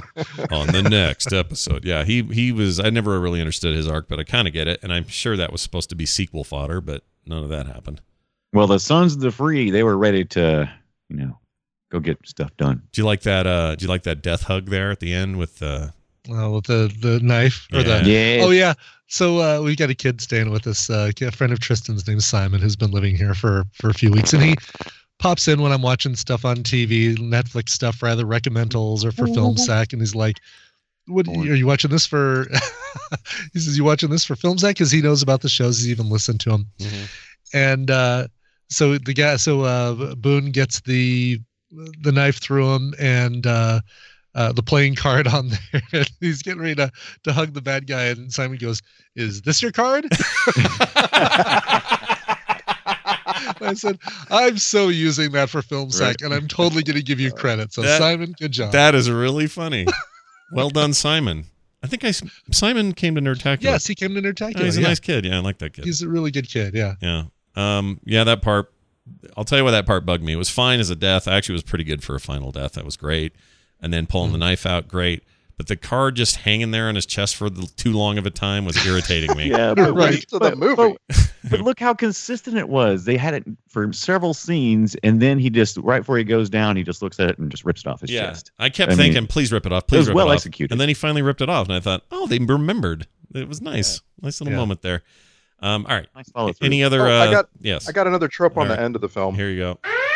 on the next episode. Yeah, he he was. I never really understood his arc, but I kind of get it, and I'm sure that was supposed to be sequel fodder, but none of that happened. Well, the Sons of the Free, they were ready to, you know, go get stuff done. Do you like that? Uh, do you like that death hug there at the end with? Uh, Uh, with the the knife or Yeah. the Yeah. oh yeah. So uh, we've got a kid staying with us, uh, a friend of Tristan's named Simon, who's been living here for for a few weeks, and he pops in when I'm watching stuff on T V, Netflix stuff, rather recommendals or for Film Sack, and he's like, "What are you watching this for?" He says, "You watching this for Film Sack?" Because he knows about the shows, he's even listened to them. Mhm. And uh, so the guy, so uh, Boone gets the the knife through him, and uh, uh, the playing card on there. And he's getting ready to to hug the bad guy, and Simon goes, "Is this your card?" I said, "I'm so using that for Film Sack, Right. and I'm totally going to give you credit." So That- Simon, good job. that is really funny. Well done, Simon. I think I Simon came to Nerdtacular. yes, he came to Nerdtacular. Oh, he's a yeah. nice kid. Yeah, I like that kid. He's a really good kid. Yeah. Yeah. Um, yeah, that part, I'll tell you why that part bugged me. It was fine as a death. Actually, it was pretty good for a final death. That was great. and then pulling the knife out, great. But the card just hanging there on his chest for the, too long of a time was irritating me. Yeah, but, Right to the but, movie. But, but look how consistent it was. They had it for several scenes, and then he just, right before he goes down, he just looks at it and just rips it off his Yeah, chest. I kept I thinking, mean, please rip it off. Please was rip well it off. executed. And then he finally ripped it off, and I thought, oh, they remembered. It was nice. Nice little Yeah. moment there. Um, all right. Nice follow through. Any other? Oh, uh, I got- yes. I got another trope on All right. the end of the film. Here you go.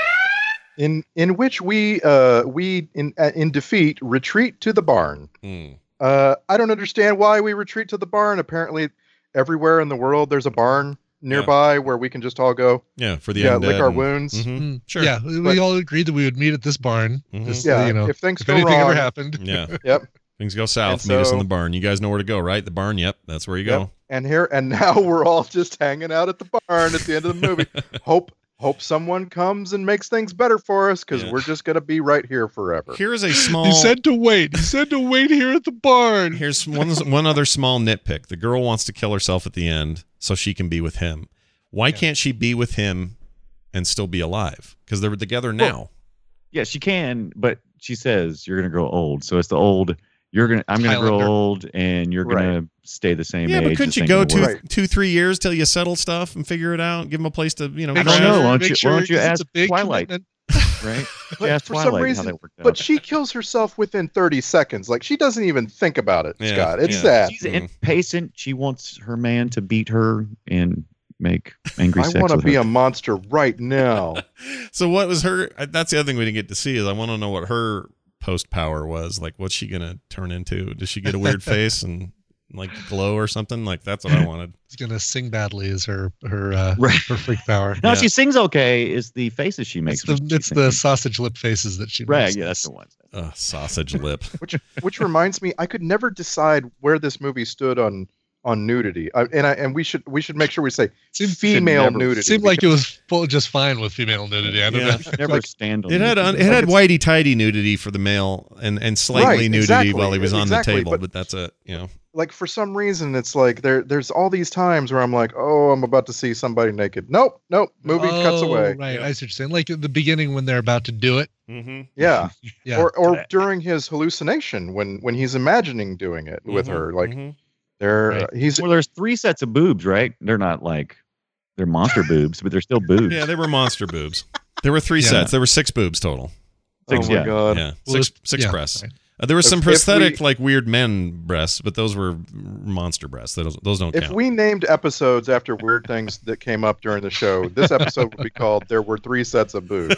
in in which we uh we in uh, in defeat retreat to the barn. Hmm. Uh, I don't understand why we retreat to the barn. Apparently, everywhere in the world there's a barn nearby where we can just all go. Yeah, for the Yeah, undead lick our and- wounds. Mhm. Mm, Sure. Yeah, we But- all agreed that we would meet at this barn. Mhm. Just, Yeah, you know, if things if go anything wrong, ever happened. Yeah. Yep. Things go south. And Meet us in so- the barn. You guys know where to go, right? The barn. Yep, that's where you Yep. go. And here and now we're all just hanging out at the barn at the end of the movie. hope hope someone comes and makes things better for us because Yeah. we're just gonna be right here forever. Here is a small. He said to wait. He said to wait here at the barn. Here's one one other small nitpick. The girl wants to kill herself at the end so she can be with him. Why Yeah. can't she be with him and still be alive? Because they're together now. Yeah, she can, but she says you're gonna grow old. So it's the old. You're gonna. I'm gonna grow Highlander. old, and you're gonna Right. stay the same Yeah, age. but This couldn't you ain't go gonna two, work. Right. two, three years till you settle stuff and figure it out? Give them a place to, you know, Make I don't crash? know. Why don't make you- sure why don't you it's ask a big Twilight? commitment. Right? But Yeah, for some Twilight, how reason- that worked out. But she kills herself within thirty seconds. Like she doesn't even think about it, Yeah, Scott. It's yeah. sad. She's impatient. She wants her man to beat her and make angry I sex want to with be her. a monster right now. So what was her? That's the other thing we didn't get to see is I want to know what her post power was. Like, what's she gonna turn into? Does she get a weird face and like glow or something? Like that's what I wanted. He's gonna sing badly is her her uh, Right. her freak power. No, Yeah. she sings okay. Is the faces she It's makes? the when she's it's the singing. sausage lip faces that she right. makes. Yeah, that's the one. Uh, sausage lip. which which reminds me, I could never decide where this movie stood on on nudity. I, and I and we should we should make sure we say Seemed- female never- nudity. It seemed like it because- was full, just fine with female nudity. I don't Yeah. know. Never stand on It had un, it Like had it's- whitey tighty nudity for the male and and slightly Right, nudity exactly, while he was on exactly, the table, but- but, that's it. You know. like for some reason it's like there there's all these times where I'm like, oh, I'm about to see somebody naked. Nope, nope. Movie cuts Oh, away. Right, Yeah. I see what you're saying. Like at the beginning when they're about to do it. Mm-hmm. Yeah. Yeah. Or or during his hallucination when when he's imagining doing it with Mm-hmm. her. Like they're Right. uh, he's Well, there's three sets of boobs, right? They're not like they're monster boobs, but they're still boobs. Yeah, they were monster boobs. There were three Yeah. sets. There were six boobs total. oh Six, my yeah. god. Yeah, Well, six there's- six yeah, breasts. right. Uh, there was If- some if prosthetic, we- like weird men breasts, but those were monster breasts. Those, those don't If count. we named episodes after weird things that came up during the show, this episode would be called "There Were Three Sets of Boobs."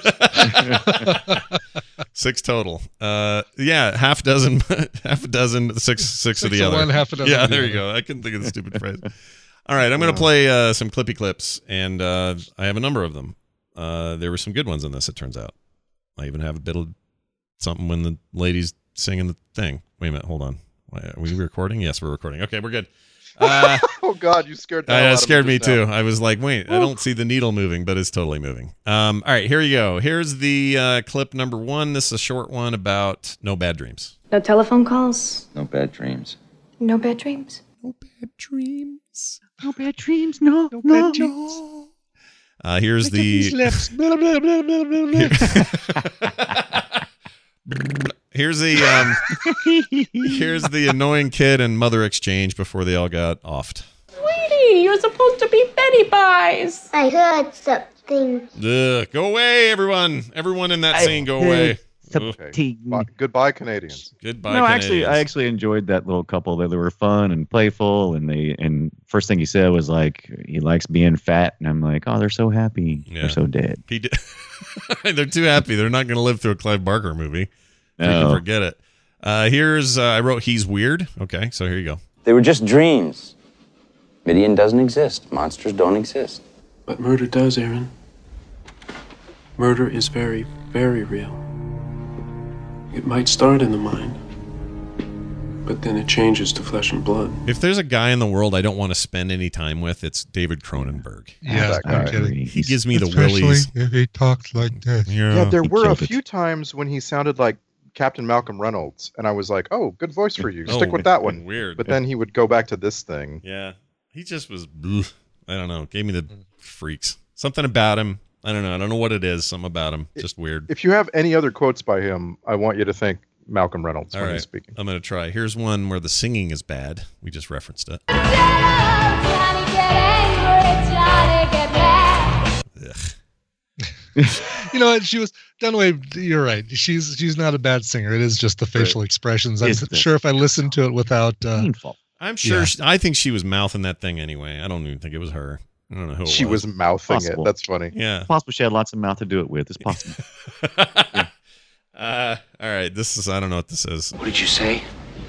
Six total. Uh, yeah, half dozen, half a dozen, six, six, of Six the of other. one, half a dozen Yeah, of the there you other. go. I couldn't think of the stupid phrase. All right, I'm going to play uh, some clippy clips, and uh, I have a number of them. Uh, there were some good ones in this, it turns out. I even have a bit of something when the lady's singing the thing. Wait a minute, hold on. Wait, are we recording? Yes, we're recording. Okay, we're good. Uh, oh god, you scared the hell Uh, out it of scared me just now. too. I was like, wait, I don't see the needle moving, but it's totally moving. Um, all right, here you go. Here's the uh, clip number one. This is a short one about no bad dreams. No telephone calls. No bad dreams. No bad dreams. No bad dreams. No bad dreams. No, no, bad no. Uh, here's These the lips. Blah, blah, blah, blah, blah, blah. here's the um, here's the annoying kid and mother exchange before they all got offed. Sweetie, you're supposed to be Betty Pies. I heard something. Ugh, go away, everyone! Everyone in that scene, go away. Ugh. Okay. Bye- Goodbye, Canadians. Goodbye. No, actually, Canadians. I actually enjoyed that little couple. They, they were fun and playful, and they and first thing he said was like he likes being fat, and I'm like, oh, they're so happy, Yeah. they're so dead. He did. They're too happy. They're not going to live through a Clive Barker movie. You No. can forget it. Uh, here's uh, I wrote he's weird. Okay, so here you go. They were just dreams. Midian doesn't exist. Monsters don't exist. But murder does, Aaron. Murder is very, very real. It might start in the mind, but then it changes to flesh and blood. If there's a guy in the world I don't want to spend any time with, it's David Cronenberg. Yeah, that I'm guy. kidding. He gives me the Especially willies. if he talks like this. Yeah, there he were a killed it. few times when he sounded like Captain Malcolm Reynolds, and I was like, "Oh, good voice for you. Stick Oh, with that one." Weird. But then he would go back to this thing. Yeah, he just was. bleh. I don't know. Gave me the freaks. Something about him. I don't know. I don't know what it is. Something about him. Just weird. If you have any other quotes by him, I want you to think Malcolm Reynolds All when right, he's speaking. I'm going to try. Here's one where the singing is bad. We just referenced it. You know what? She was Dunaway. You're right. She's she's not a bad singer. It is just the facial expressions. I'm Is sure if I listened to it without, uh, Painful. I'm sure. Yeah. She, I think she was mouthing that thing anyway. I don't even think it was her. I don't know who it She was mouthing Possible. it. That's funny. Yeah. Possible she had lots of mouth to do it with. It's possible. Uh, all right. This is. I don't know what this is. What did you say?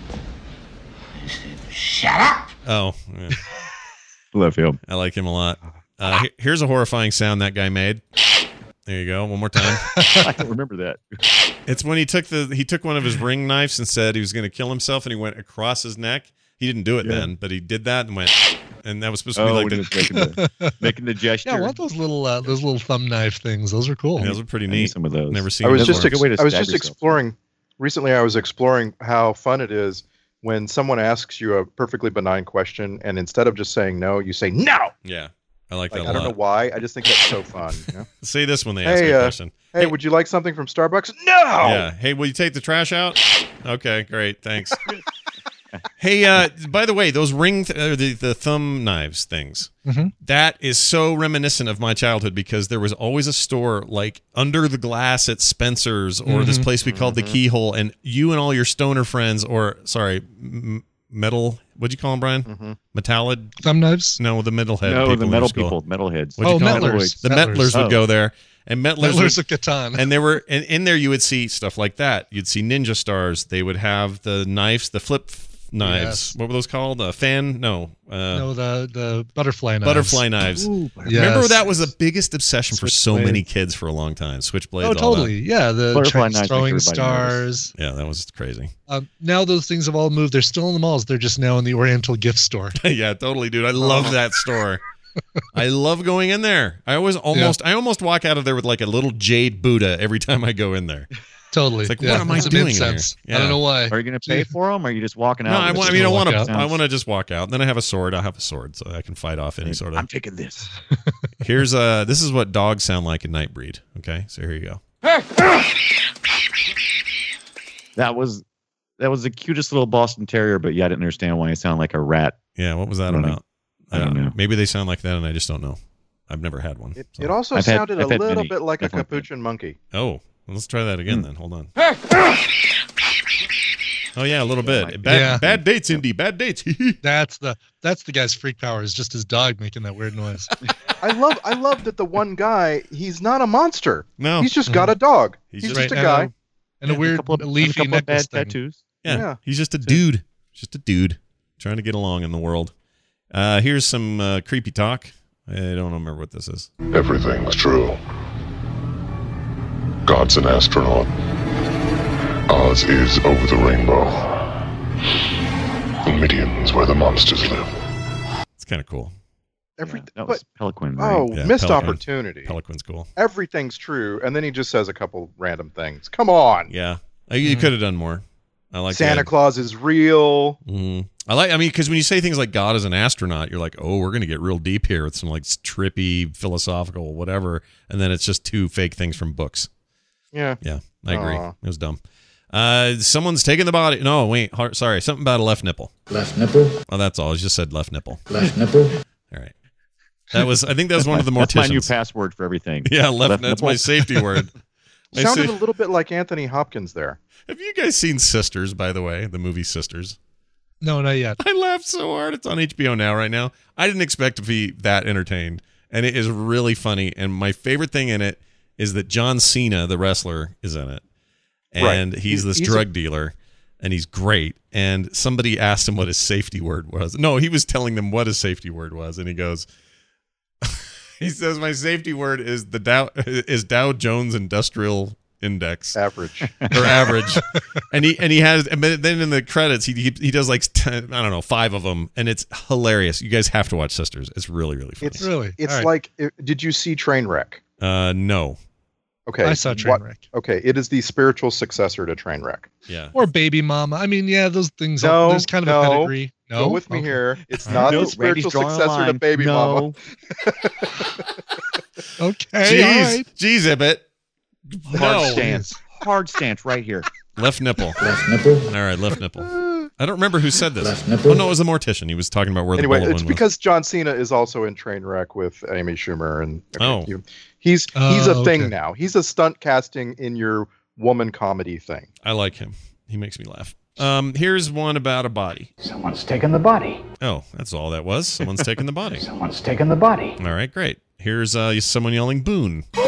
Shut up! Oh, yeah. Love him. I like him a lot. Uh, he- here's a horrifying sound that guy made. There you go. One more time. I don't remember that. It's when he took the he took one of his ring knives and said he was going to kill himself, and he went across his neck. He didn't do it Yeah. then, but he did that and went, and that was supposed to Oh, be like when he the, was making the, making the gesture. yeah, I want those little uh, those little thumb knife things. Those are cool. Yeah, those are pretty I need neat. some of those. Never seen. I was them just before. Good way to ex- I was stab just yourself. exploring recently. I was exploring how fun it is when someone asks you a perfectly benign question, and instead of just saying no, you say no. Yeah, I like Like, that I a don't know lot. why. I just think that's so fun. You know? Say this when they ask Hey, you a uh, question. Hey, would you like something from Starbucks? No. Yeah. Hey, will you take the trash out? Okay, great. Thanks. Hey, uh, by the way, those ring, th- uh, the the thumb knives things, Mhm. that is so reminiscent of my childhood because there was always a store like under the glass at Spencer's or this Mhm. place we called the Keyhole, and you and all your stoner friends, or sorry, m- metal. What'd you call them, Brian? Mm-hmm. Metallid? Thumb knives. No, the metalhead. No, people the in metal your school. people, metalheads. What'd you Oh, call them? metlers. The Metlers. metlers would Oh. go there, and metlers would, Metlers of Catan. and they were and in there you would see stuff like that. You'd see ninja stars. They would have the knives, the flip f- knives. Yes. What were those called? A fan? No. Uh, no, the the butterfly knives. butterfly knives. Ooh, Remember yes. that was the biggest obsession for so Switchblade. many kids for a long time. Switchblades. Oh, all that. totally. Yeah, the Butterfly Chinese knives make throwing everybody stars. Yeah, that was crazy. Um, now those things have all moved. They're still in the malls. They're just now in the Oriental gift store. Yeah, totally, dude. I love that store. I love going in there. I always almost I almost walk out of there with like a little jade Buddha every time I go in there. Totally. It's like, yeah, what am I it's a doing in mid-sense. here? I don't Yeah. know why. Are you going to pay for them, or are you just walking out? No, I with want. I it? mean, I want to. walk out. I want to just walk out. Then I have a sword. I have a sword, so I can fight off any sort of. I'm taking this. Here's uh This is what dogs sound like in Nightbreed. Okay, so here you go. That was that was the cutest little Boston Terrier, but yeah, I didn't understand why he sounded like a rat. Yeah, what was that I don't about? I don't know. Maybe they sound like that, and I just don't know. I've never had one. It, so. it also I've had- sounded I've a had little many. bit like a Definitely. capuchin monkey. Oh, well, let's try that Hmm. again then. Hold on. Oh yeah, a little bit. Bad, Yeah. bad dates, Indy. Bad dates. That's the that's the guy's freak power. Is just his dog making that weird noise. I love I love that the one guy, he's not a monster. No, He's just got a dog. He's He's, just- just, Right, a guy. and a, and a Yeah, weird couple of, and a leafy couple of bad necklace thing. tattoos. yeah, Yeah. he's just a dude. Just a dude trying to get along in the world. Uh, here's some uh, creepy talk. I don't remember what this is. Everything's true. God's an astronaut. Oz is over the rainbow. And Midian's where the monsters live. It's kind of cool. Every, Yeah, that but, was Pelican. Right? oh, Yeah, missed Pelican. opportunity. Pelican's cool. Everything's true, and then he just says a couple random things. Come on. Yeah, Uh, you Mhm. could have done more. I like Santa that. Claus is real. hmm I like. I mean, because when you say things like God is an astronaut, you're like, oh, we're gonna get real deep here with some like trippy philosophical whatever, and then it's just two fake things from books. Yeah. Yeah, I agree. Aw. It was dumb. Uh, someone's taking the body. No, wait. Heart, sorry, something about a left nipple. Left nipple. Oh, that's all. It just said left nipple. Left nipple. All right. That was. I think that was one of the That's my new morticians. password for everything. Yeah, left. Left that's my nipple. safety word. My Sounded sa- a little bit like Anthony Hopkins there. Have you guys seen Sisters? By the way, the movie Sisters. No, not yet. I laughed so hard. It's on H B O now, right now. I didn't expect to be that entertained, and it is really funny. And my favorite thing in it is that John Cena, the wrestler, is in it, and Right. he's this He's drug a- dealer, and he's great. And somebody asked him what his safety word was. No, he was telling them what his safety word was, and he goes, he says, "My safety word is the Dow is Dow Jones Industrial Index." Average. Or average, and he and he has. But then in the credits, he he, he does like ten, I don't know, five of them, and it's hilarious. You guys have to watch Sisters. It's really really funny. It's Really? It's All right. like, it- did you see Trainwreck? uh, no, Okay. I saw what- Trainwreck. Okay, it is the spiritual successor to Trainwreck. yeah, Or Baby Mama. I mean, yeah, those things. No, there's kind of no. a pedigree. No, Go with me Okay. here. It's not No, the spiritual Randy's drawing a successor to line. Baby no. Mama. Okay, all jeez, right. jeez, Ibbot. Hard No, stance. Hard stance right here. Left nipple. Left nipple. All right, left nipple. I don't remember who said this. Left nipple. Oh, no, it was the mortician. He was talking about where Anyway, the bullet it's wound because John Cena is also in Trainwreck with Amy Schumer, and Oh. you- he's Oh, he's a thing okay. now. He's a stunt casting in your woman comedy thing. was. I like him. He makes me laugh. Um, here's one about a body. Someone's taken the body. Oh, that's all that was. Someone's taken the body. Someone's taken the body. All right, great. Here's uh, someone yelling "Boone." All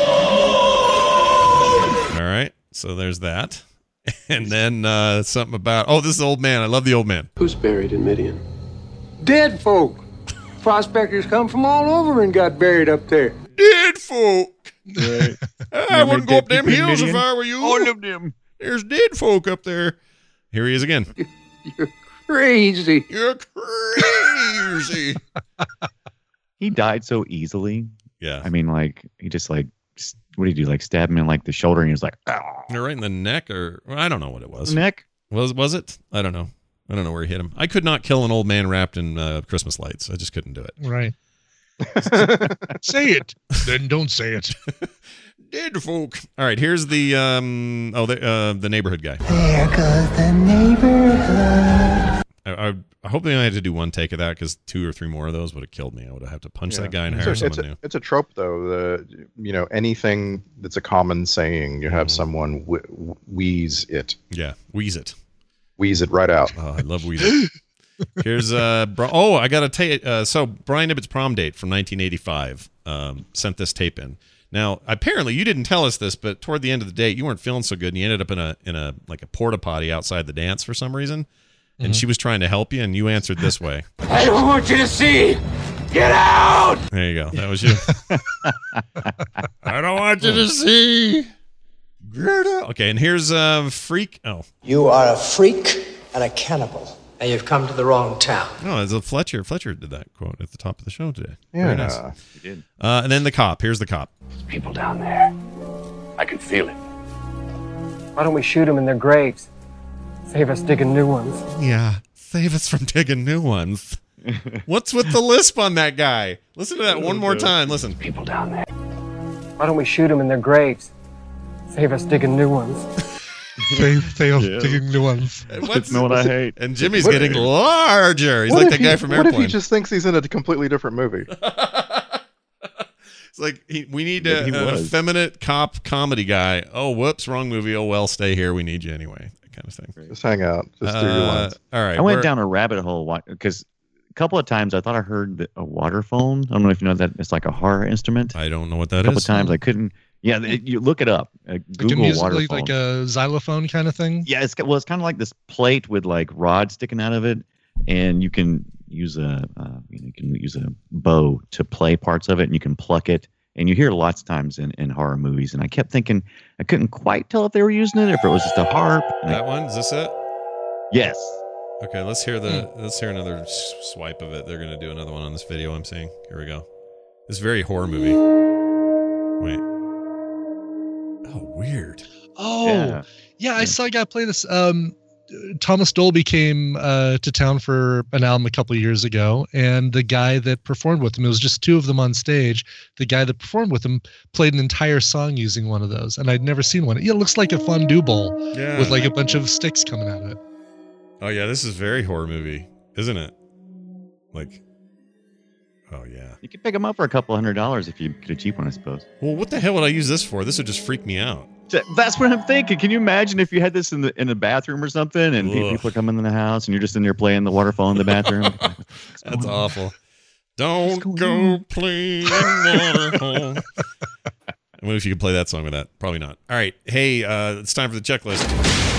right, so there's that. And then uh, something about, oh, this is the old man. I love the old man. Who's buried in Midian? Dead folk. Prospectors come from all over and got buried up there. Dead folk. Right. I wouldn't go up them Remember hills if Midian? I were you. All of them. There's dead folk up there. Here he is again. You're crazy. You're crazy. He died so easily. Yeah. I mean, like, he just, like, s- what did he do? Like, stab him in, like, the shoulder, and he was like, ah. You're right in the neck, or well, I don't know what it was. Neck? Was was it? I don't know. I don't know where he hit him. I could not kill an old man wrapped in uh, Christmas lights. I just couldn't do it. Right. Say it. Then don't say it. Dead folk. All right, here's the um oh the uh, the neighborhood guy. There goes the neighborhood. I, I, I hope they only had to do one take of that, because two or three more of those would have killed me. I would have had to punch Yeah. that guy and It's hire a, it's, someone a, new. it's a trope, though. The you know anything that's a common saying, you have someone wh- wh- wheeze it. Yeah, wheeze it. Wheeze it right out. Oh, I love wheeze it. Here's uh Bri- oh I gotta take uh, so Brian Ibbott's prom date from nineteen eighty-five um sent this tape in. Now apparently you didn't tell us this, but toward the end of the date you weren't feeling so good and you ended up in a in a like a porta potty outside the dance for some reason, and Mhm. she was trying to help you and you answered this way. I don't want you to see. Get out. There you go. That was you. I don't want you to see. Get out. Okay, and here's uh freak. Oh, You are a freak and a cannibal, and you've come to the wrong town. no, it's a Fletcher. Fletcher did that quote at the top of the show today. Yeah, Very nice. He did. Uh, and then the cop. Here's the cop. There's people down there. I can feel it. Why don't we shoot them in their graves? Save us digging new ones. Yeah, save us from digging new ones. What's with the lisp on that guy? Listen to that one more time. Listen. People down there. Why don't we shoot them in their graves? Save us digging new ones. They fail Yeah. digging new ones. What's, know what I hate. And Jimmy's What- getting larger. He's What like if that he- guy from What Airplane. if he just thinks he's in a completely different movie? It's like he, we need Maybe he a, an was. effeminate cop comedy guy. Oh, whoops, wrong movie. Oh well, stay here. We need you anyway. That kind of thing. Just hang out. Just do your Uh, lines. all right. I went we're- down a rabbit hole because a couple of times I thought I heard that a water phone. I don't know if you know that it's like a horror instrument. I don't know what a that couple is. of times I couldn't. Yeah, it, you look it up. Uh, Like a Google music, water like, phone. like a xylophone kind of thing. Yeah, it's well, it's kind of like this plate with like rods sticking out of it, and you can use a uh, you, know, you can use a bow to play parts of it, and you can pluck it. And you hear it lots of times in, in horror movies. And I kept thinking I couldn't quite tell if they were using it, or if it was just a harp. And I- That one is this it? yes. Okay, let's hear the let's hear another s- swipe of it. They're gonna do another one on this video I'm seeing. Here we go. This very horror movie. Wait. Oh, weird. Oh, Yeah. yeah. I saw a guy play this. Um, Thomas Dolby came uh, to town for an album a couple of years ago, and the guy that performed with him, it was just two of them on stage. The guy that performed with him played an entire song using one of those, and I'd never seen one. Yeah, it looks like a fondue bowl Yeah. with like a bunch of sticks coming out of it. Oh yeah, this is very horror movie, isn't it? Like, oh yeah. You could pick them up for a couple hundred dollars if you get a cheap one, I suppose. Well, what the hell would I use this for? This would just freak me out. That's what I'm thinking. Can you imagine if you had this in the in the bathroom or something, and pe- Ugh. people are coming in the house, and you're just in there playing the water phone in the bathroom? That's awful. Don't going go play in water. What if you could play that song with that? Probably not. All right. Hey, uh, it's time for the checklist.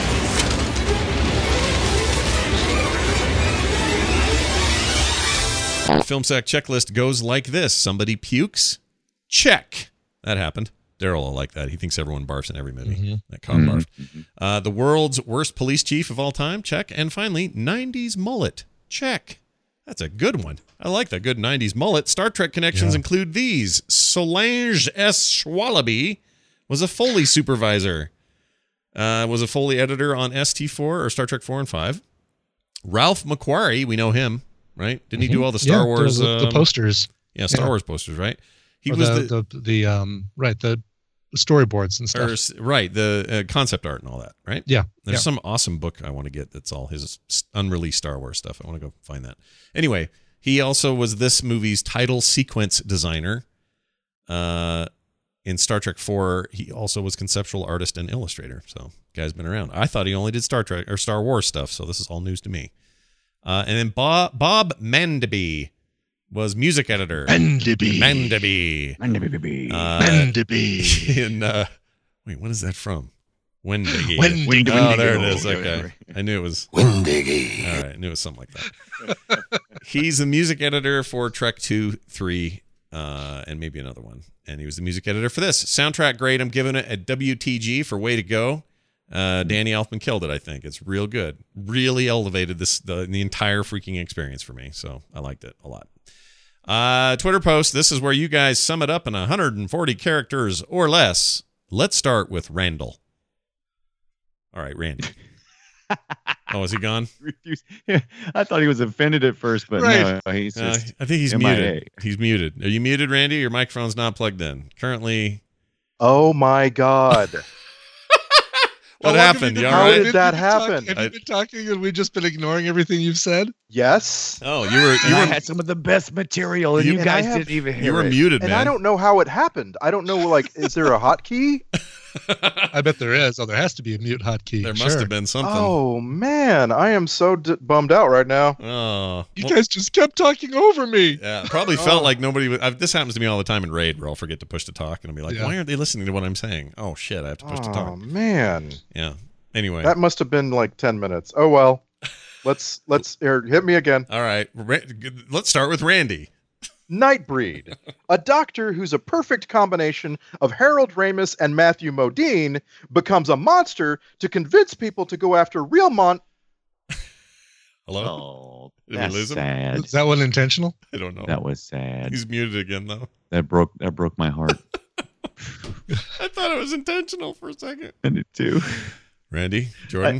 The Film Sack checklist goes like this. Somebody pukes. Check. That happened. Daryl will like that. He thinks everyone barfs in every movie. Mm-hmm. That cop barfed. Uh, the world's worst police chief of all time. Check. And finally, nineties mullet. Check. That's a good one. I like that good nineties mullet. Star Trek connections Yeah. include these. Solange S. Schwallaby was a Foley supervisor. Uh, was a Foley editor on S T four or Star Trek four and five. Ralph McQuarrie, we know him, right? Didn't he do all the Star Yeah, Wars? the, the, the um, posters. Yeah, Star Yeah. Wars posters, right? He Or was the, the, the the um right the storyboards and stuff. Or s- right, the uh, concept art and all that, right? Yeah, There's yeah. some awesome book I want to get that's all his s- unreleased Star Wars stuff. I want to go find that. Anyway, he also was this movie's title sequence designer. Uh, in Star Trek four, he also was conceptual artist and illustrator. So, guy's been around. I thought he only did Star Trek or Star Wars stuff, so this is all news to me. Uh, and then Bob, Bob Mandaby was music editor. Mandaby. Mandaby. Mandaby. Uh, Mandaby. In, uh, wait, what is that from? Wendiggy. Wendigo. Oh, there it is. Okay. I knew it was. Wendiggy. All right. I knew it was something like that. He's the music editor for Trek two, three, uh, and maybe another one. And he was the music editor for this. Soundtrack grade, I'm giving it a W T G for Way to Go. Uh, Danny Elfman killed it, I think. It's real good. Really elevated this the, the entire freaking experience for me. So I liked it a lot. Uh, Twitter post. This is where you guys sum it up in one hundred forty characters or less. Let's start with Randall. All right, Randy. Oh, is he gone? I thought he was offended at first, but Right. no, he's Uh, just I think he's M I A. muted. He's muted. Are you muted, Randy? Your microphone's not plugged in. Currently, Oh my God. what How long have happened? you You been- all How right? did that happen? Have I- you been talking and we've just been ignoring everything you've said? Yes. Oh, you were you And I were had some of the best material, and You- you, and I guys have- didn't even hear you were it. muted, And man. I don't know how it happened. I don't know, like, is there a hotkey? I bet there is. Oh, there has to be a mute hotkey. There must Sure. have been something. Oh, man. I am so d- bummed out right now. Oh, You well, guys just kept talking over me. yeah. Probably felt like nobody. Was, I've, this happens to me all the time in Raid, where I'll forget to push to talk, and I'll be like, Yeah. "Why aren't they listening to what I'm saying?" Oh shit, I have to push to Oh, talk. man. Yeah. Anyway, That must have been like ten minutes. Oh, well. Let's, let's, here, hit me again. all right. Ra- let's start with Randy. Nightbreed, a doctor who's a perfect combination of Harold Ramis and Matthew Modine, becomes a monster to convince people to go after real mon. Hello. Oh, Did we that's lose him? sad. Is that one intentional? I don't know. That was sad. He's muted again though. That broke that broke my heart. I thought it was intentional for a second. And it too. Randy, Jordan.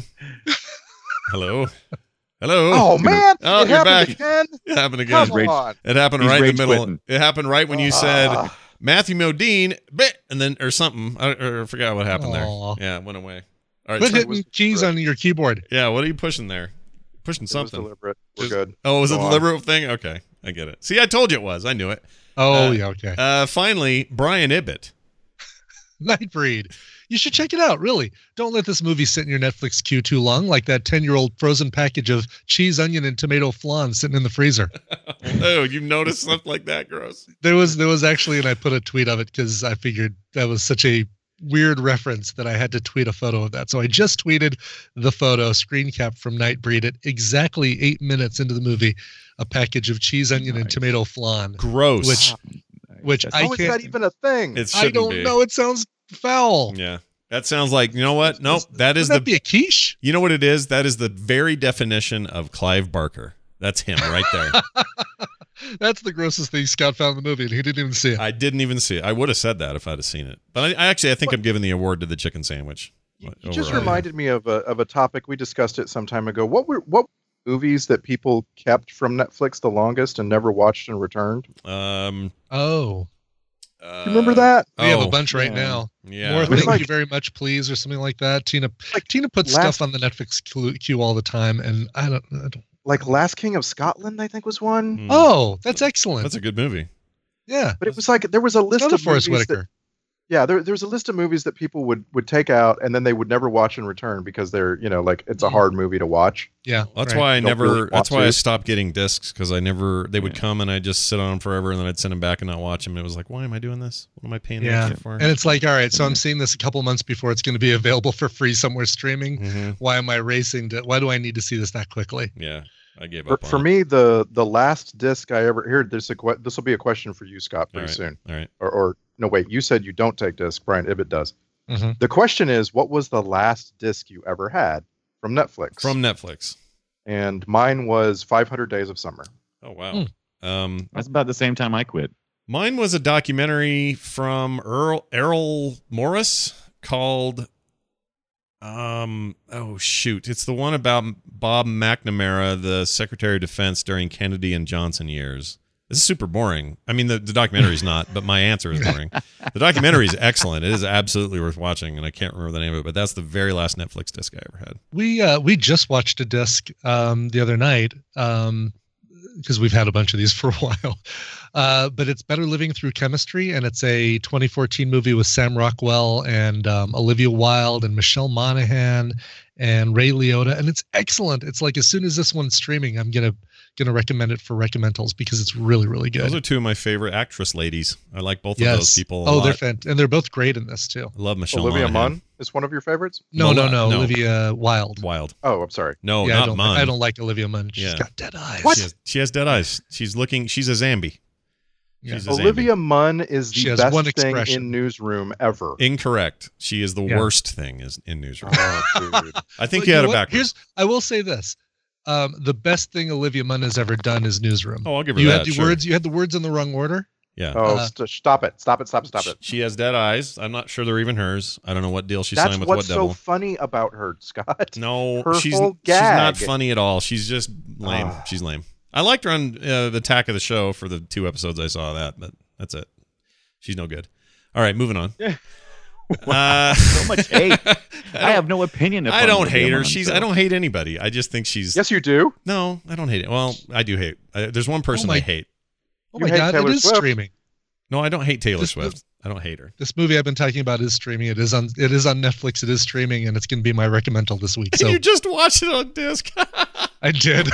Hello. Hello. Oh, man. Oh, it you're happened back. again. It happened again. Come on. It happened He's right in rage the middle. quitting. It happened right when you said Ah. Matthew Modine, bit, and then or something. I, or I forgot what happened Aw. there. Yeah, it went away. All right. Quit so- hitting keys on your keyboard. yeah, what are you pushing there? Pushing It was something. deliberate. We're Just- good. Oh, was it Go the on. deliberate thing? Okay, I get it. See, I told you it was. I knew it. Oh, Uh, yeah, okay. Uh, finally, Brian Ibbett. Nightbreed. You should check it out, really. Don't let this movie sit in your Netflix queue too long, like that ten-year-old frozen package of cheese, onion, and tomato flan sitting in the freezer. Oh, you noticed stuff like that? Gross. There was there was actually, and I put a tweet of it because I figured that was such a weird reference that I had to tweet a photo of that. So I just tweeted the photo, screen cap from Nightbreed at exactly eight minutes into the movie, a package of cheese, onion, and Nice. tomato flan. Gross. Which which That's- I How is can't. that even a thing? It I shouldn't don't be. know. It sounds foul. Yeah. That sounds like, you know what? Nope. That is Wouldn't the that be a quiche? You know what it is? That is the very definition of Clive Barker. That's him right there. That's the grossest thing Scott found in the movie, and he didn't even see it. I didn't even see it. I would have said that if I'd have seen it. But I, I actually, I think I'm giving the award to the chicken sandwich. You just overall. reminded me of a of a topic we discussed it some time ago. What were what movies that people kept from Netflix the longest and never watched and returned? Um, Oh, uh, You remember that? we have oh, a bunch right yeah. now. Yeah. More It was thank like- you very much, please, or something like that. Tina, Like Tina puts last- stuff on the Netflix queue, queue all the time, and I don't. I don't Like Last King of Scotland, I think was one. Mm. Oh, that's excellent. That's a good movie. yeah, But it was like there was a list another of Forrest movies that, Whitaker. yeah, there, there's a list of movies that people would would take out and then they would never watch and return because they're, you know, like it's a hard movie to watch. Yeah, That's right. why I Don't never. really want that's why I to. stopped getting discs because I never. They would come and I'd just sit on them forever, and then I'd send them back and not watch them. And it was like, why am I doing this? What am I paying Yeah, extra for? and it's like, all right, so I'm seeing this a couple months before it's going to be available for free somewhere streaming. Mhm. Why am I racing to? Why do I need to see this that quickly? Yeah, I gave For, up. on for it. me, the the last disc I ever here, this this will be a question for you, Scott, All pretty right. soon. All right. Or, or no, wait, you said you don't take disc. Brian Ibbett does. Mhm. The question is, what was the last disc you ever had from Netflix? From Netflix. and mine was five hundred Days of Summer. Oh wow. Um, That's about the same time I quit. Mine was a documentary from Earl Errol Morris called um oh shoot. It's the one about Bob McNamara, the Secretary of Defense during Kennedy and Johnson years. This is super boring. I mean, the, the documentary is not, but my answer is boring. The documentary is excellent. It is absolutely worth watching, and I can't remember the name of it, but that's the very last Netflix disc I ever had. We uh, we just watched a disc um, the other night um, because we've had a bunch of these for a while. Uh, but it's Better Living Through Chemistry, and it's a twenty fourteen movie with Sam Rockwell and um, Olivia Wilde and Michelle Monaghan and Ray Liotta, and it's excellent. It's like as soon as this one's streaming, I'm gonna gonna recommend it for recommendals because it's really really good. Those are two of my favorite actress ladies. I like both yes. of those people. A oh, lot. they're fant- and they're both great in this too. I love Michelle Olivia Monaghan. Munn is one of your favorites? No, no, no, no, no. Olivia Wilde. Wilde. Oh, I'm sorry. No, yeah, not I don't, Munn. I don't like Olivia Munn. She's Yeah. got dead eyes. What? She has, she has dead eyes. She's looking. She's a Zambi. Yeah. She's a Olivia Zambi. Munn is She the has best one thing expression. in Newsroom ever. Incorrect. She is the Yeah. worst thing is in Newsroom. Oh, dude. I think Well, you had know it what? backwards. Here's I will say this. Um, the best thing Olivia Munn has ever done is Newsroom. Oh, I'll give her you that, had the sure. words. You had the words in the wrong order. Yeah. Oh, Uh, st- stop it! Stop it! Stop it! Stop it! She has dead eyes. I'm not sure they're even hers. I don't know what deal she That's signed with what's what so devil. funny about her, Scott. No, Her she's whole she's not gag. funny at all. She's just lame. Ah. She's lame. I liked her on uh, the Attack of the Show for the two episodes I saw of that, but that's it. She's no good. All right, moving on. Uh, So much hate. I, have no opinion. I don't Olivia hate her. Munn, She's. so. I don't hate anybody. I just think she's. Yes, you do. No, I don't hate it. Well, I do hate. I, there's one person my- I hate. Oh You my hate God! Taylor It is Swift. streaming. No, I don't hate Taylor This- Swift. I don't hate her. This movie I've been talking about is streaming. It is on. It is on Netflix. It is streaming, and it's going to be my recommendal this week. So You just watched it on disc. I did.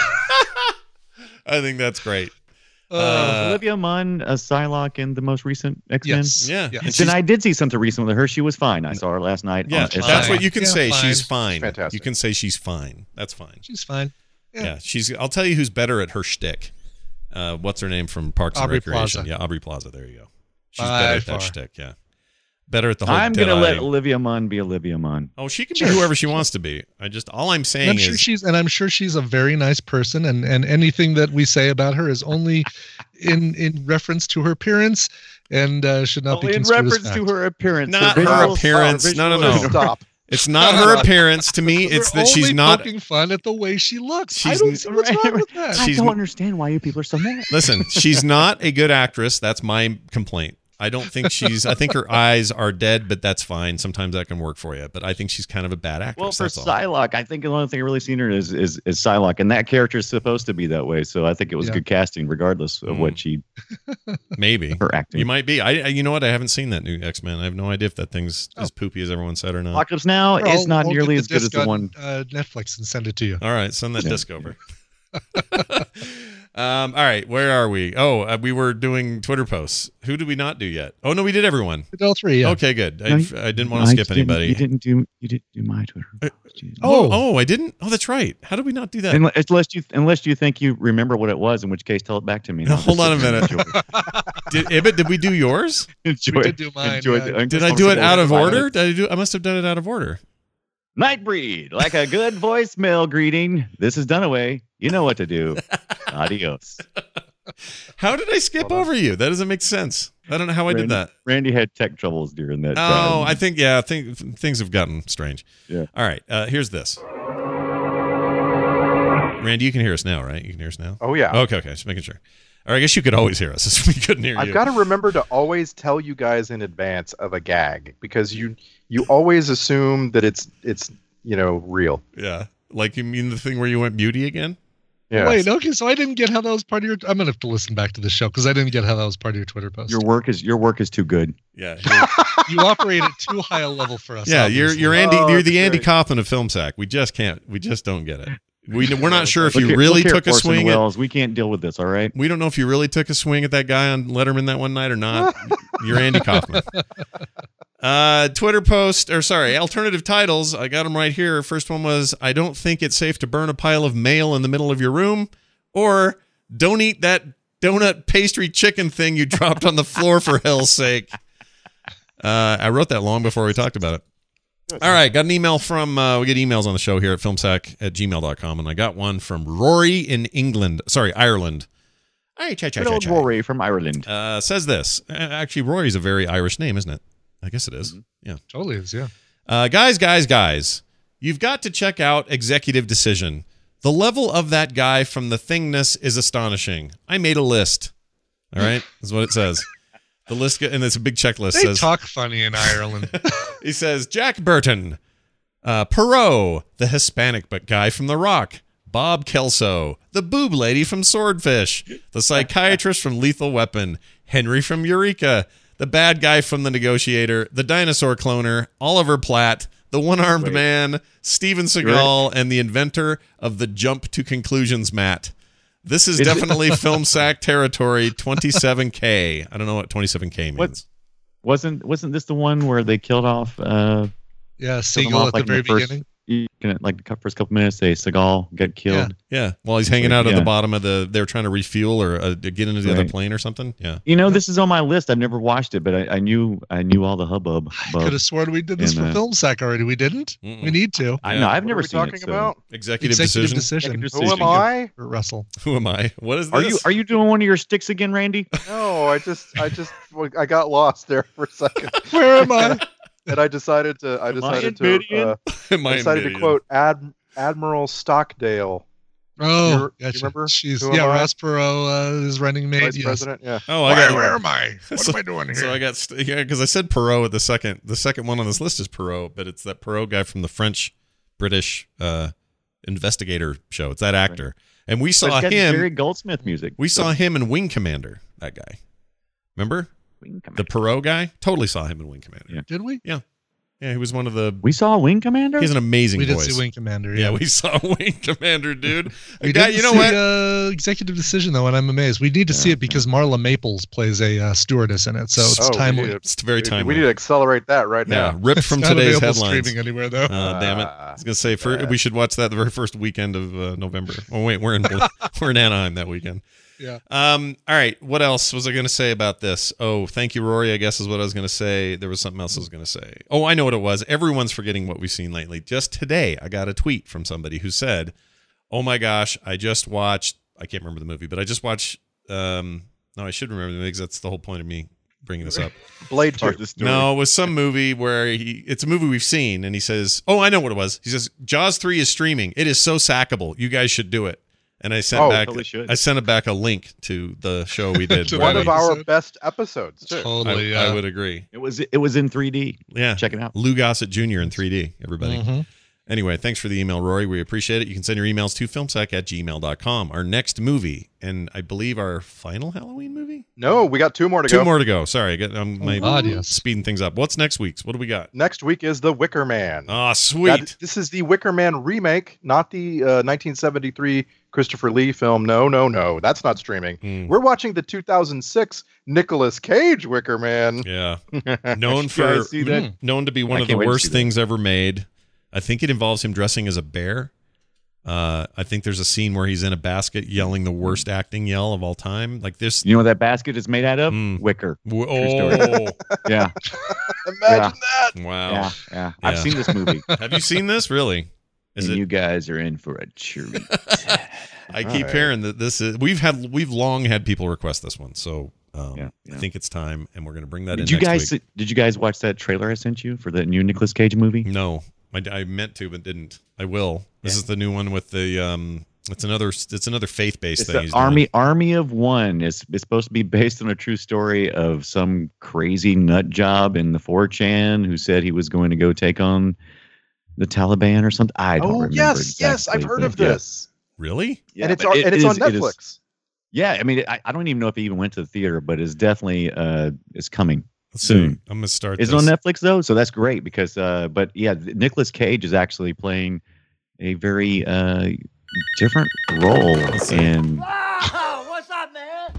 I think that's great. Uh, Uh, Olivia Munn, a Psylocke in the most recent X-Men. yes. Yeah. Yeah. And Then she's- I did see something recent with her. She was fine. I saw her last night. Yeah, on- it's that's fine. what you can Yeah, say. fine. She's fine. Fantastic. You can say she's fine. That's fine. She's fine. Yeah. Yeah. she's. I'll tell you who's better at her shtick. Uh, what's her name from Parks Aubrey and Recreation? Plaza. Yeah, Aubrey Plaza. There you go. She's By better at far. that shtick. Yeah, better at the whole. I'm gonna dead let eye- Olivia Munn be Olivia Munn. Oh, she can be whoever she wants to be. I just all I'm And saying I'm sure is she's and I'm sure she's a very nice person, and and anything that we say about her is only in in reference to her appearance, and uh, should not Only be in construed reference as to fact. her appearance. not Her her visuals- appearance. her No, no, visuals- no. Stop. It's not her appearance to me. We're It's that she's only not. poking fun at the way she looks. I She's- don't see what's right, wrong right. with that. I She's- don't understand why you people are so mad. Listen, she's not a good actress. That's my complaint. I don't think she's. I think her eyes are dead, but that's fine. Sometimes that can work for you. But I think she's kind of a bad actress. Well, for that's all. Psylocke, I think the only thing I really seen her is is is Psylocke, and that character is supposed to be that way. So I think it was Yeah. good casting, regardless of Mm. what she Maybe her acting. you might be. I. I- You know what? I haven't seen that new X Men. I have no idea if that thing's as poopy as everyone said or not. Apocalypse Now Or is I'll- not I'll nearly get as good as disc the on, one. uh, Netflix and send it to you. All right, send that Yeah. disc over. um, all right, where are we? Oh, uh, we were doing Twitter posts. Who did we not do yet? Oh no, we did everyone. We did all three. Yeah. Okay, good. I, No, I didn't want to I skip didn't- anybody. You didn't do you didn't do my Twitter. Uh, Jeez. Oh, Oh. oh, I didn't. Oh, that's right. How did we not do that? Unless, unless you unless you think you remember what it was, in which case tell it back to me. No, I'll hold just on a sit there and Did Ibbot, did we do yours? Enjoy, We did do mine, enjoy yeah. the Did I do it out of uncomfortable order? Did I do? I must have done it out of order. Nightbreed, like a good voicemail greeting. This is Dunaway. You know what to do. Adios. How did I skip over you? That doesn't make sense. I don't know how I did Randy, that. Randy had tech troubles during that. Oh, time. I think yeah. I think things have gotten strange. Yeah. All right. Uh, here's this. Randy, you can hear us now, right? You can hear us now. Oh yeah. Okay. Okay. Just making sure. Or I guess you could always hear us. We couldn't hear I've you. got to remember to always tell you guys in advance of a gag because you you always assume that it's it's you know real. Yeah. Like you mean the thing where you went beauty again? Yeah. Wait, okay, so I didn't get how that was part of your. I'm gonna have to listen back to the show because I didn't get how that was part of your Twitter post. Your work is your work is too good. Yeah. You operate at too high a level for us. Yeah. You're obviously. you're Andy. Oh, you're that's the Andy great. Kaufman of Film Sack. We just can't. We just don't get it. We we're not sure if Look you here- really look here, took a Orson swing at. Welles. We can't deal with this. All right. We don't know if you really took a swing at that guy on Letterman that one night or not. You're Andy Kaufman. Uh, Twitter post, or sorry, alternative titles. I got them right here. First one was, I don't think it's safe to burn a pile of mail in the middle of your room, or don't eat that donut pastry chicken thing you dropped on the floor for hell's sake. Uh, I wrote that long before we talked about it. All right, got an email from, uh, we get emails on the show here at filmsack at gmail dot com, and I got one from Rory in England, sorry, Ireland. Hey, cha, cha, Good cha, old cha. Rory from Ireland. Uh, says this. Uh, Actually, Rory's a very Irish name, isn't it? I guess it is. Yeah. Totally is, yeah. Uh, guys, guys, guys, you've got to check out Executive Decision. The level of that guy from The Thingness is astonishing. I made a list. All right, is what it says. The list, go- and it's a big checklist. They says talk funny in Ireland. he says Jack Burton, uh, Perot, the Hispanic but guy from The Rock, Bob Kelso, the boob lady from Swordfish, the psychiatrist from Lethal Weapon, Henry from Eureka, the bad guy from The Negotiator, the dinosaur cloner, Oliver Platt, the one-armed Wait. man, Steven Seagal, and the inventor of the jump to conclusions mat. This is Is it- definitely Film Sack territory. twenty-seven K. I don't know what twenty-seven K means. What? Wasn't wasn't this the one where they killed off? Uh, Yeah, killed him Seagull off, at like, the in very first- beginning. You can, like the first couple minutes, they Seagal got killed. Yeah, while he's hanging out at Yeah. the bottom of the, they were trying to refuel or uh, to get into the other Right. plane or something. Yeah. You know, this is on my list. I've never watched it, but I, I knew I knew all the hubbub. I could have sworn we did this And, for uh, Film Sack already. We didn't. Mm-mm. We need to. I know. I've What never are we seen talking it. So. about? Executive, Executive decision. decision. Executive Who am I? For Russell. Who am I? What is this? Are you are you doing one of your sticks again, Randy? No, I just, I just, I got lost there for a second. Where am I? And I decided to, I Am I decided in to, Midian? uh, Am I I decided to Midian? quote Ad, Admiral Stockdale, Oh, You re- you gotcha. remember? She's Who am yeah, I? Ross Perot, uh, is running mate. Vice Yes. President. Yeah. Oh, I Where, got. where am I? What So- am I doing here? So I got st- yeah, because I said Perot at the second. The second one on this list is Perot, but it's that Perot guy from the French British uh, investigator show. It's that actor, and we But saw it's got him. Jerry Goldsmith music. We saw him in Wing Commander. That guy, remember Wing the Commander. Perot guy? Totally saw him in Wing Commander. Yeah. Did we? Yeah, yeah, he was one of the. We saw Wing Commander. He has an amazing We did voice. see Wing Commander. Yeah, Yeah, we saw Wing Commander, dude. We guy, didn't you know see, what? Uh, executive decision though, and I'm amazed. We need to see Yeah, it because Marla Maples plays a uh, stewardess in it, so it's Oh, we timely. need to- It's very we- timely. We need to accelerate that right yeah, now. ripped from It's not today's available headlines. streaming anywhere though. Uh, damn it! I was gonna say for, Ah, we should watch that the very first weekend of uh, November. Oh wait, we're in we're in Anaheim that weekend. Yeah. Um. All right. What else was I gonna say about this? Oh, thank you, Rory. I guess is what I was gonna say. There was something else I was gonna say. Oh, I know what it was. Everyone's forgetting what we've seen lately. Just today, I got a tweet from somebody who said, "Oh my gosh, I just watched. I can't remember the movie, but I just watched. Um. No, I should remember the movie because that's the whole point of me bringing this up. Blade two. No, it was some movie where he it's a movie we've seen and he says, "Oh, I know what it was." He says, "Jaws three is streaming. It is so sackable. You guys should do it." And I sent Oh, back totally should. I sent it back a link to the show we did. To where One of we- our episode. best episodes too. I, Totally. Yeah. I would agree. It was it was in three D. Yeah. Check it out. Lou Gossett Junior in three D, everybody. Mhm. Anyway, thanks for the email, Rory. We appreciate it. You can send your emails to filmsack at gmail dot com. Our next movie, and I believe our final Halloween movie? No, we got two more to Two go. more to go. Sorry, I got, I'm my, God, yes. speeding things up. What's next week's? What do we got? Next week is The Wicker Man. Ah, That- sweet. this is the Wicker Man remake, not the uh, nineteen seventy-three Christopher Lee film. No, no, no. That's not streaming. Mm. We're watching the two thousand six Nicolas Cage Wicker Man. Yeah. Known You for guys see that? known to be one I of the can't wait to worst see that. things ever made. I think it involves him dressing as a bear. Uh, I think there's a scene where he's in a basket yelling the worst acting yell of all time. Like this. You know what that basket is made out of? Mm. Wicker. w- story. Oh, Yeah. Imagine that. wow. Yeah. Yeah. I've Yeah. seen this movie. Have you seen this? Really? Is and it? you guys are in for a treat. I keep Alright. hearing that this is. We've had. We've long had people request this one, so um, Yeah, I yeah. think it's time, and we're going to bring that Did in you next guys week. did you guys watch that trailer I sent you for the new Nicolas Cage movie? No, I, I meant to, but didn't. I will. This Yeah. is the new one with the. Um, it's another. It's another faith-based It's thing. the he's doing. Army Army of One. It's, it's supposed to be based on a true story of some crazy nut job in the four chan who said he was going to go take on the Taliban or something. I don't Oh remember. yes, yes, exactly, I've heard but of yeah. this. Really? Yeah, and it's but on, it and it's is- on it is- Netflix. Yeah, I mean, I, I don't even know if it even went to the theater, but it's definitely uh, it's coming Let's soon. see. I'm gonna start. Is it this. on Netflix though? So that's great because, uh, but yeah, Nicolas Cage is actually playing a very uh, different role see. in. Wow, what's up, man?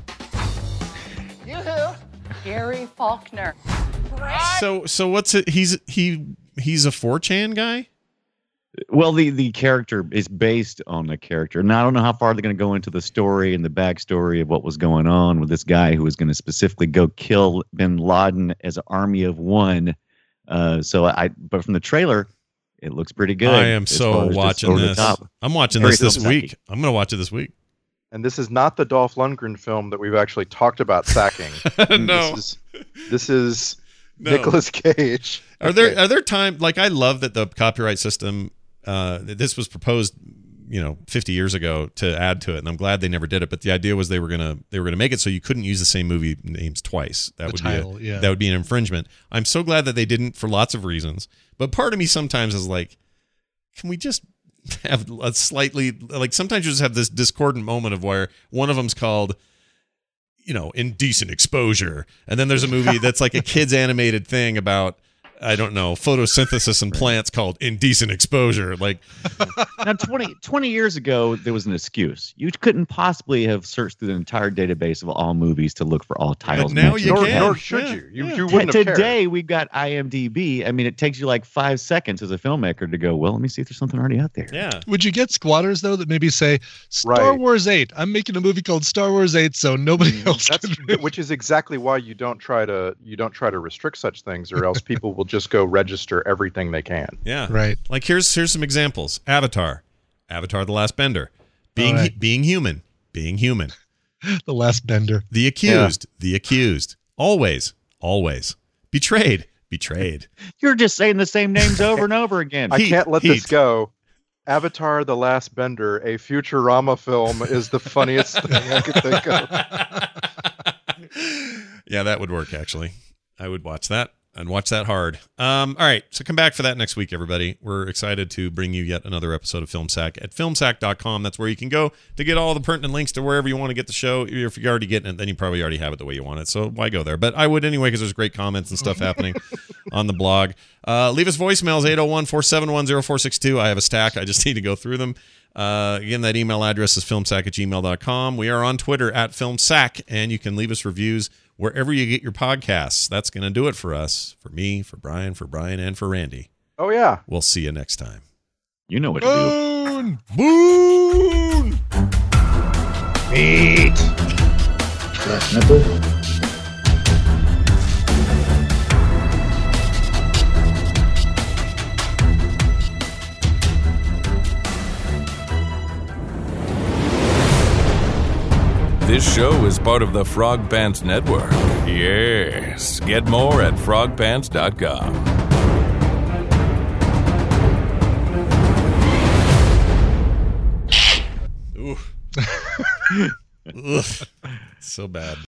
You who? Gary Faulkner. So so what's it? He's he he's a four chan guy. Well, the the character is based on the character, and I don't know how far they're going to go into the story and the backstory of what was going on with this guy who was going to specifically go kill Bin Laden as an army of one. Uh, so I, but from the trailer, it looks pretty good. I am as so far as just watching over the this. top. I'm watching Very this this Sasaki. week. I'm gonna watch it this week. And this is not the Dolph Lundgren film that we've actually talked about sacking. No. This is, this is No. Nicolas Cage. Are there Okay. are there time like I love that the copyright system uh this was proposed you know, fifty years ago to add to it, and I'm glad they never did it. But the idea was they were gonna they were gonna make it so you couldn't use the same movie names twice. That The would title, be a, yeah. that would be an infringement. I'm so glad that they didn't for lots of reasons. But part of me sometimes is like, can we just have a slightly like sometimes you just have this discordant moment of where one of them's called, you know, Indecent Exposure, and then there's a movie that's like a kid's animated thing about, I don't know, photosynthesis in plants called Indecent Exposure. Like, now twenty, twenty years ago, there was an excuse. You couldn't possibly have searched through the entire database of all movies to look for all titles. But now mentioned. you Nor, can. nor should Yeah. you. You, Yeah. you wouldn't have cared. Today, we've got IMDb. I mean, it takes you like five seconds as a filmmaker to go, well, let me see if there's something already out there. yeah. Would you get squatters though that maybe say Star Right. Wars eight? I'm making a movie called Star Wars eight, so nobody else. That's can which is exactly why you don't try to you don't try to restrict such things, or else people will just go register everything they can. Yeah. Right. Like here's here's some examples. Avatar. Avatar the Last Bender. Being All right. being human. Being human. The Last Bender. The accused. The accused. Always. Always. Betrayed. Betrayed. You're just saying the same names over and over again. I Heat, can't let heat. this go. Avatar: The Last Bender, a Futurama film, is the funniest thing I could think of. Yeah, that would work actually. I would watch that and watch that hard. Um, all right, so come back for that next week, everybody. We're excited to bring you yet another episode of Film Sack at film sack dot com. That's where you can go to get all the pertinent links to wherever you want to get the show. If you're already getting it, then you probably already have it the way you want it. So why go there? But I would anyway, because there's great comments and stuff happening on the blog. Uh, leave us voicemails, eight oh one, four seven one, oh four six two. I have a stack. I just need to go through them. Uh, again, that email address is filmsack at gmail dot com. We are on Twitter at filmsack, and you can leave us reviews wherever you get your podcasts. That's going to do it for us, for me, for Brian, for Brian, and for Randy. Oh yeah. We'll see you next time. You know what to do. Boon! Boon! Meat. Last nipple. This show is part of the Frog Pants Network. Yes. Get more at frog pants dot com. Ooh. Ugh. So bad.